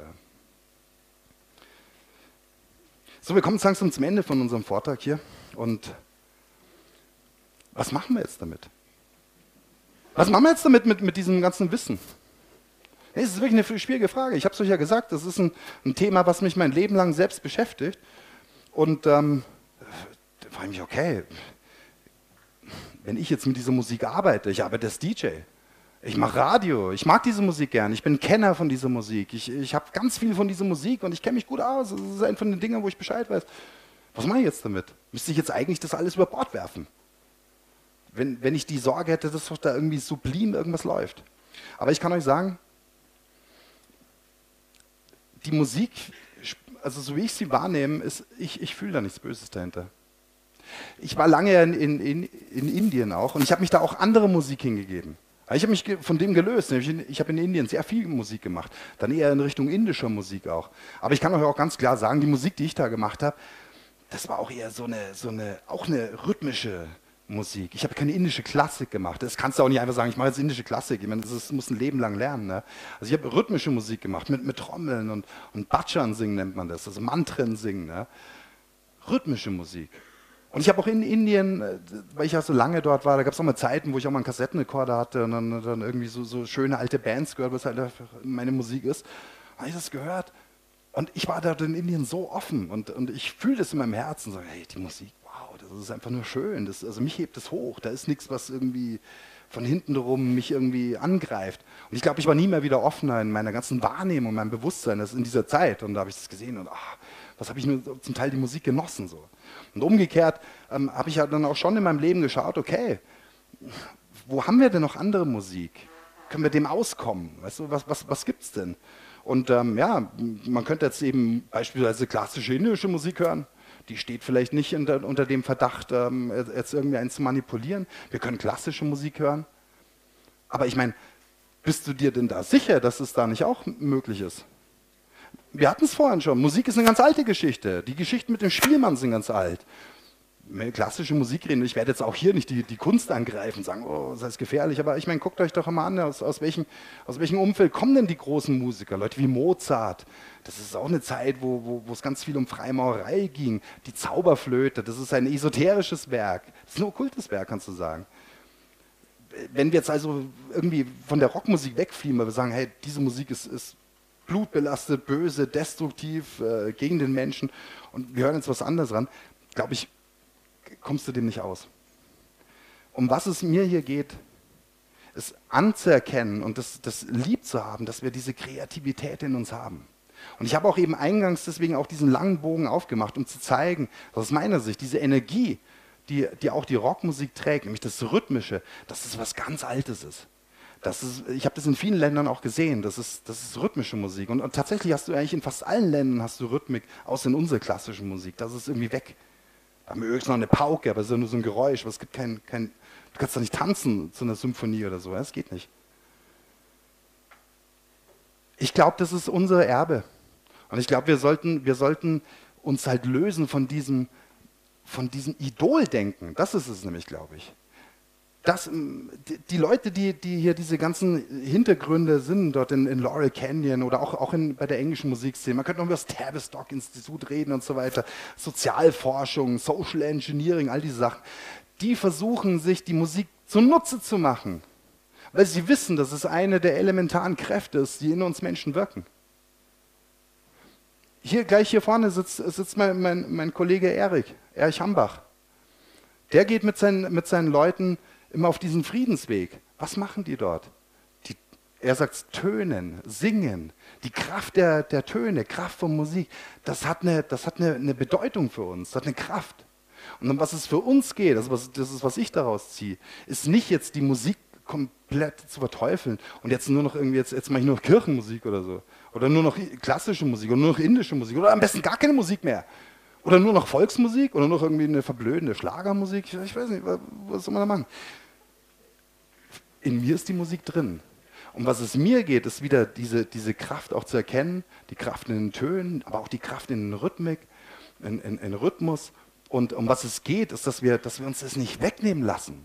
So, wir kommen langsam zum Ende von unserem Vortrag hier. Und was machen wir jetzt damit? Was machen wir jetzt damit mit, mit diesem ganzen Wissen? Es ist wirklich eine schwierige Frage. Ich habe es euch ja gesagt, das ist ein, ein Thema, was mich mein Leben lang selbst beschäftigt. Und ähm, da frage ich mich, okay, wenn ich jetzt mit dieser Musik arbeite, ich arbeite als D J, ich mache Radio, ich mag diese Musik gern, ich bin Kenner von dieser Musik, ich, ich habe ganz viel von dieser Musik und ich kenne mich gut aus, das ist ein von den Dingen, wo ich Bescheid weiß. Was mache ich jetzt damit? Müsste ich jetzt eigentlich das alles über Bord werfen? Wenn, wenn ich die Sorge hätte, dass doch da irgendwie sublim irgendwas läuft. Aber ich kann euch sagen, die Musik, also so wie ich sie wahrnehme, ist, ich, ich fühle da nichts Böses dahinter. Ich war lange in, in, in Indien auch und ich habe mich da auch andere Musik hingegeben. Ich habe mich von dem gelöst. Ich habe in Indien sehr viel Musik gemacht, dann eher in Richtung indischer Musik auch. Aber ich kann euch auch ganz klar sagen, die Musik, die ich da gemacht habe, das war auch eher so eine, so eine, auch eine rhythmische Musik. Ich habe keine indische Klassik gemacht. Das kannst du auch nicht einfach sagen, ich mache jetzt indische Klassik. Ich meine, das ist, muss ein Leben lang lernen. Ne? Also ich habe rhythmische Musik gemacht, mit, mit Trommeln und, und Bhajan singen nennt man das, also Mantren singen. Ne? Rhythmische Musik. Und ich habe auch in Indien, weil ich ja so lange dort war, da gab es auch mal Zeiten, wo ich auch mal einen Kassettenrekorder hatte und dann, dann irgendwie so, so schöne alte Bands gehört, was halt meine Musik ist. Da habe ich das gehört. Und ich war dort in Indien so offen und, und ich fühle das in meinem Herzen, so, hey, die Musik, wow, das ist einfach nur schön. Das, also mich hebt es hoch. Da ist nichts, was irgendwie von hinten rum mich irgendwie angreift. Und ich glaube, ich war nie mehr wieder offener in meiner ganzen Wahrnehmung, meinem Bewusstsein, das ist in dieser Zeit. Und da habe ich das gesehen und ach, was habe ich nur zum Teil die Musik genossen. So. Und umgekehrt ähm, habe ich ja dann auch schon in meinem Leben geschaut, okay, wo haben wir denn noch andere Musik? Können wir dem auskommen? Weißt du, was, was, was gibt es denn? Und ähm, ja, man könnte jetzt eben beispielsweise klassische indische Musik hören. Die steht vielleicht nicht unter, unter dem Verdacht, ähm, jetzt irgendwie einen zu manipulieren. Wir können klassische Musik hören. Aber ich meine, bist du dir denn da sicher, dass es da nicht auch möglich ist? Wir hatten es vorhin schon. Musik ist eine ganz alte Geschichte. Die Geschichten mit dem Spielmann sind ganz alt. klassische Musik reden. Ich werde jetzt auch hier nicht die, die Kunst angreifen und sagen, oh, das ist gefährlich. Aber ich meine, guckt euch doch mal an, aus, aus, welchem, aus welchem Umfeld kommen denn die großen Musiker? Leute wie Mozart. Das ist auch eine Zeit, wo, wo, wo es ganz viel um Freimaurerei ging. Die Zauberflöte, das ist ein esoterisches Werk. Das ist ein okkultes Werk, kannst du sagen. Wenn wir jetzt also irgendwie von der Rockmusik wegfliegen, weil wir sagen, hey, diese Musik ist, ist blutbelastet, böse, destruktiv, äh, gegen den Menschen und wir hören jetzt was anderes ran, glaube ich, kommst du dem nicht aus. Um was es mir hier geht, ist anzuerkennen und das, das lieb zu haben, dass wir diese Kreativität in uns haben. Und ich habe auch eben eingangs deswegen auch diesen langen Bogen aufgemacht, um zu zeigen, aus meiner Sicht, diese Energie, die, die auch die Rockmusik trägt, nämlich das Rhythmische, dass es was ganz Altes ist. Das ist ich habe das in vielen Ländern auch gesehen, das ist, das ist rhythmische Musik. Und, und tatsächlich hast du eigentlich in fast allen Ländern hast du Rhythmik, außer in unserer klassischen Musik. Das ist irgendwie weg. Da haben wir höchstens noch eine Pauke, aber es ist ja nur so ein Geräusch. Aber es gibt kein, kein, du kannst doch nicht tanzen zu einer Symphonie oder so. Das geht nicht. Ich glaube, das ist unser Erbe. Und ich glaube, wir sollten, wir sollten uns halt lösen von diesem, von diesem Idoldenken. Das ist es nämlich, glaube ich. Das, die, die Leute, die, die hier diese ganzen Hintergründe sind, dort in, in Laurel Canyon oder auch, auch in, bei der englischen Musikszene, man könnte noch über das Tavistock-Institut reden und so weiter, Sozialforschung, Social Engineering, all diese Sachen, die versuchen, sich die Musik zunutze zu machen, weil sie wissen, dass es eine der elementaren Kräfte ist, die in uns Menschen wirken. Hier, gleich hier vorne sitzt, sitzt mein, mein, mein Kollege Erich, Erich Hambach. Der geht mit seinen, mit seinen Leuten immer auf diesen Friedensweg. Was machen die dort? Die, er sagt tönen, singen. Die Kraft der, der Töne, Kraft von Musik, das hat, eine, das hat eine, eine Bedeutung für uns, das hat eine Kraft. Und um was es für uns geht, das ist, was, das ist, was ich daraus ziehe, ist nicht jetzt die Musik komplett zu verteufeln und jetzt nur noch irgendwie, jetzt, jetzt mache ich nur noch Kirchenmusik oder so. Oder nur noch klassische Musik oder nur noch indische Musik oder am besten gar keine Musik mehr. Oder nur noch Volksmusik oder nur noch irgendwie eine verblödende Schlagermusik. Ich weiß nicht, was soll man da machen? In mir ist die Musik drin. Um was es mir geht, ist wieder diese, diese Kraft auch zu erkennen, die Kraft in den Tönen, aber auch die Kraft in den Rhythmik, in, in, in Rhythmus. Und um was es geht, ist, dass wir, dass wir uns das nicht wegnehmen lassen.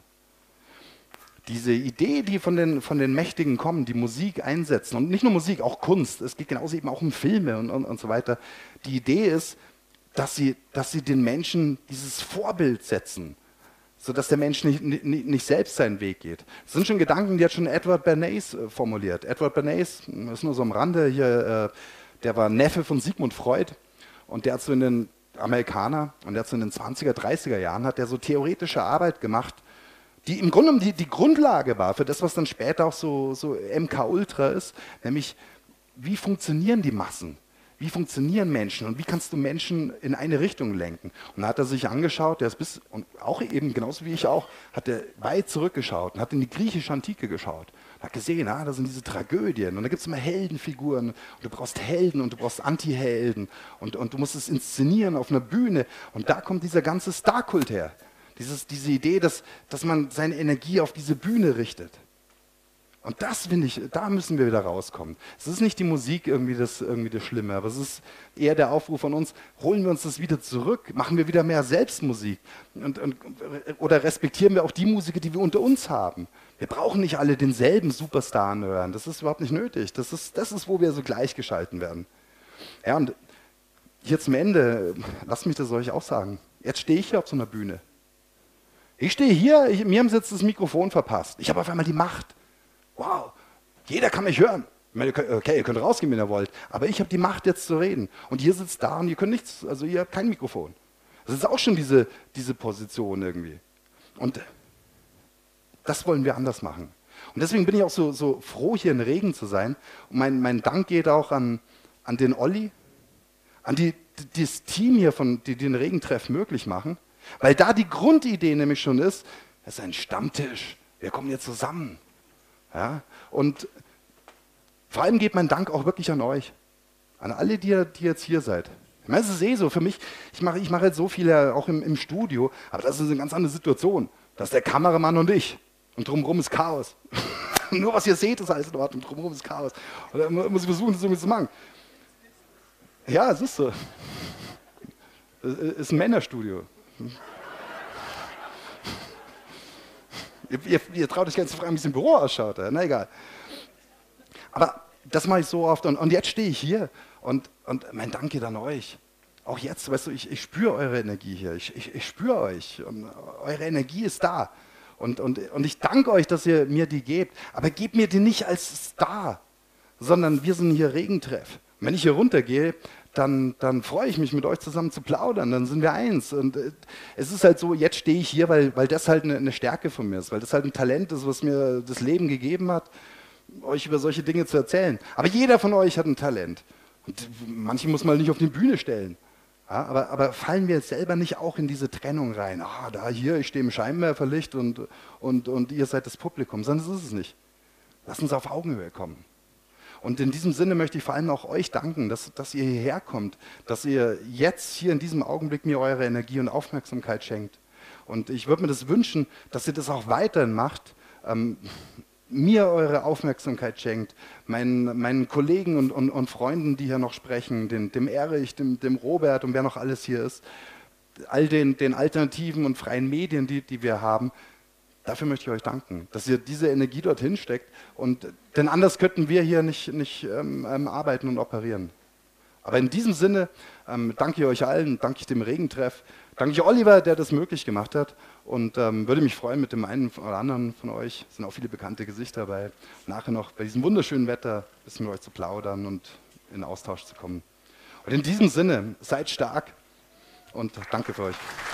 Diese Idee, die von den, von den Mächtigen kommt, die Musik einsetzen, und nicht nur Musik, auch Kunst, es geht genauso eben auch um Filme und, und, und so weiter. Die Idee ist, dass sie, dass sie den Menschen dieses Vorbild setzen, sodass der Mensch nicht, nicht, nicht selbst seinen Weg geht. Das sind schon Gedanken, die hat schon Edward Bernays äh, formuliert. Edward Bernays, das ist nur so am Rande hier, äh, der war Neffe von Sigmund Freud und der hat so in den Amerikaner und der hat so in den zwanziger, dreißiger Jahren hat der so theoretische Arbeit gemacht, die im Grunde die, die Grundlage war für das, was dann später auch so, so M K Ultra ist, nämlich wie funktionieren die Massen? Wie funktionieren Menschen und wie kannst du Menschen in eine Richtung lenken? Und da hat er sich angeschaut, der ist bis, und auch eben, genauso wie ich auch, hat er weit zurückgeschaut und hat in die griechische Antike geschaut. Und hat gesehen, ah, da sind diese Tragödien und da gibt es immer Heldenfiguren und du brauchst Helden und du brauchst Anti-Helden und, und du musst es inszenieren auf einer Bühne und da kommt dieser ganze Starkult her. Dieses, diese Idee, dass, dass man seine Energie auf diese Bühne richtet. Und das finde ich, da müssen wir wieder rauskommen. Es ist nicht die Musik irgendwie das, irgendwie das Schlimme, aber es ist eher der Aufruf von uns, holen wir uns das wieder zurück, machen wir wieder mehr Selbstmusik und, und, oder respektieren wir auch die Musiker, die wir unter uns haben. Wir brauchen nicht alle denselben Superstar hören, das ist überhaupt nicht nötig. Das ist, das ist, wo wir so gleichgeschalten werden. Ja, und hier zum Ende, lasst mich das euch auch sagen, jetzt stehe ich hier auf so einer Bühne. Ich stehe hier, ich, mir haben sie jetzt das Mikrofon verpasst. Ich habe auf einmal die Macht. Wow, jeder kann mich hören. Ich meine, okay, ihr könnt rausgehen, wenn ihr wollt, aber ich habe die Macht, jetzt zu reden. Und ihr sitzt da und ihr könnt nichts, also ihr habt kein Mikrofon. Das ist auch schon diese, diese Position irgendwie. Und das wollen wir anders machen. Und deswegen bin ich auch so, so froh, hier in Regen zu sein. Und mein, mein Dank geht auch an, an den Olli, an die, die, das Team hier, von, die den Regentreff möglich machen. Weil da die Grundidee nämlich schon ist, es ist ein Stammtisch, wir kommen hier zusammen. Ja, und vor allem geht mein Dank auch wirklich an euch, an alle, die, die jetzt hier seid. Ich meine, es ist eh so, für mich, ich mache ich mache jetzt so viel ja auch im, im Studio, aber das ist eine ganz andere Situation. Das ist der Kameramann und ich. Und drumherum ist Chaos. Nur was ihr seht, ist alles in Ordnung, drumherum ist Chaos. Und dann muss ich versuchen, das irgendwie zu machen. Ja, es ist so. Es ist ein Männerstudio. Ihr, ihr, ihr traut euch gar nicht zu fragen, wie es im Büro ausschaut. Na egal. Aber das mache ich so oft und, und jetzt stehe ich hier und, und mein Dank geht an euch. Auch jetzt, weißt du, ich, ich spüre eure Energie hier, ich, ich, ich spüre euch und eure Energie ist da. Und, und, und ich danke euch, dass ihr mir die gebt, aber gebt mir die nicht als Star, sondern wir sind hier Regentreff. Und wenn ich hier runtergehe, dann, dann freue ich mich, mit euch zusammen zu plaudern, dann sind wir eins. Und äh, es ist halt so, jetzt stehe ich hier, weil, weil das halt eine, eine Stärke von mir ist, weil das halt ein Talent ist, was mir das Leben gegeben hat, euch über solche Dinge zu erzählen. Aber jeder von euch hat ein Talent. Und manche muss man nicht auf die Bühne stellen. Ja, aber, aber fallen wir jetzt selber nicht auch in diese Trennung rein? Ah, da hier, ich stehe im Scheinwerferlicht und, und, und ihr seid das Publikum. Sondern das ist es nicht. Lasst uns auf Augenhöhe kommen. Und in diesem Sinne möchte ich vor allem auch euch danken, dass, dass ihr hierher kommt, dass ihr jetzt hier in diesem Augenblick mir eure Energie und Aufmerksamkeit schenkt. Und ich würde mir das wünschen, dass ihr das auch weiterhin macht, ähm, mir eure Aufmerksamkeit schenkt, meinen, meinen Kollegen und, und, und Freunden, die hier noch sprechen, den, dem Erich, dem, dem Robert und wer noch alles hier ist, all den, den alternativen und freien Medien, die, die wir haben. Dafür möchte ich euch danken, dass ihr diese Energie dorthin steckt. Und, denn anders könnten wir hier nicht, nicht ähm, ähm, arbeiten und operieren. Aber in diesem Sinne ähm, danke ich euch allen, danke ich dem Regentreff, danke ich Oliver, der das möglich gemacht hat. Und ähm, würde mich freuen, mit dem einen oder anderen von euch, es sind auch viele bekannte Gesichter dabei, nachher noch bei diesem wunderschönen Wetter ein bisschen mit euch zu plaudern und in Austausch zu kommen. Und in diesem Sinne, seid stark und danke für euch.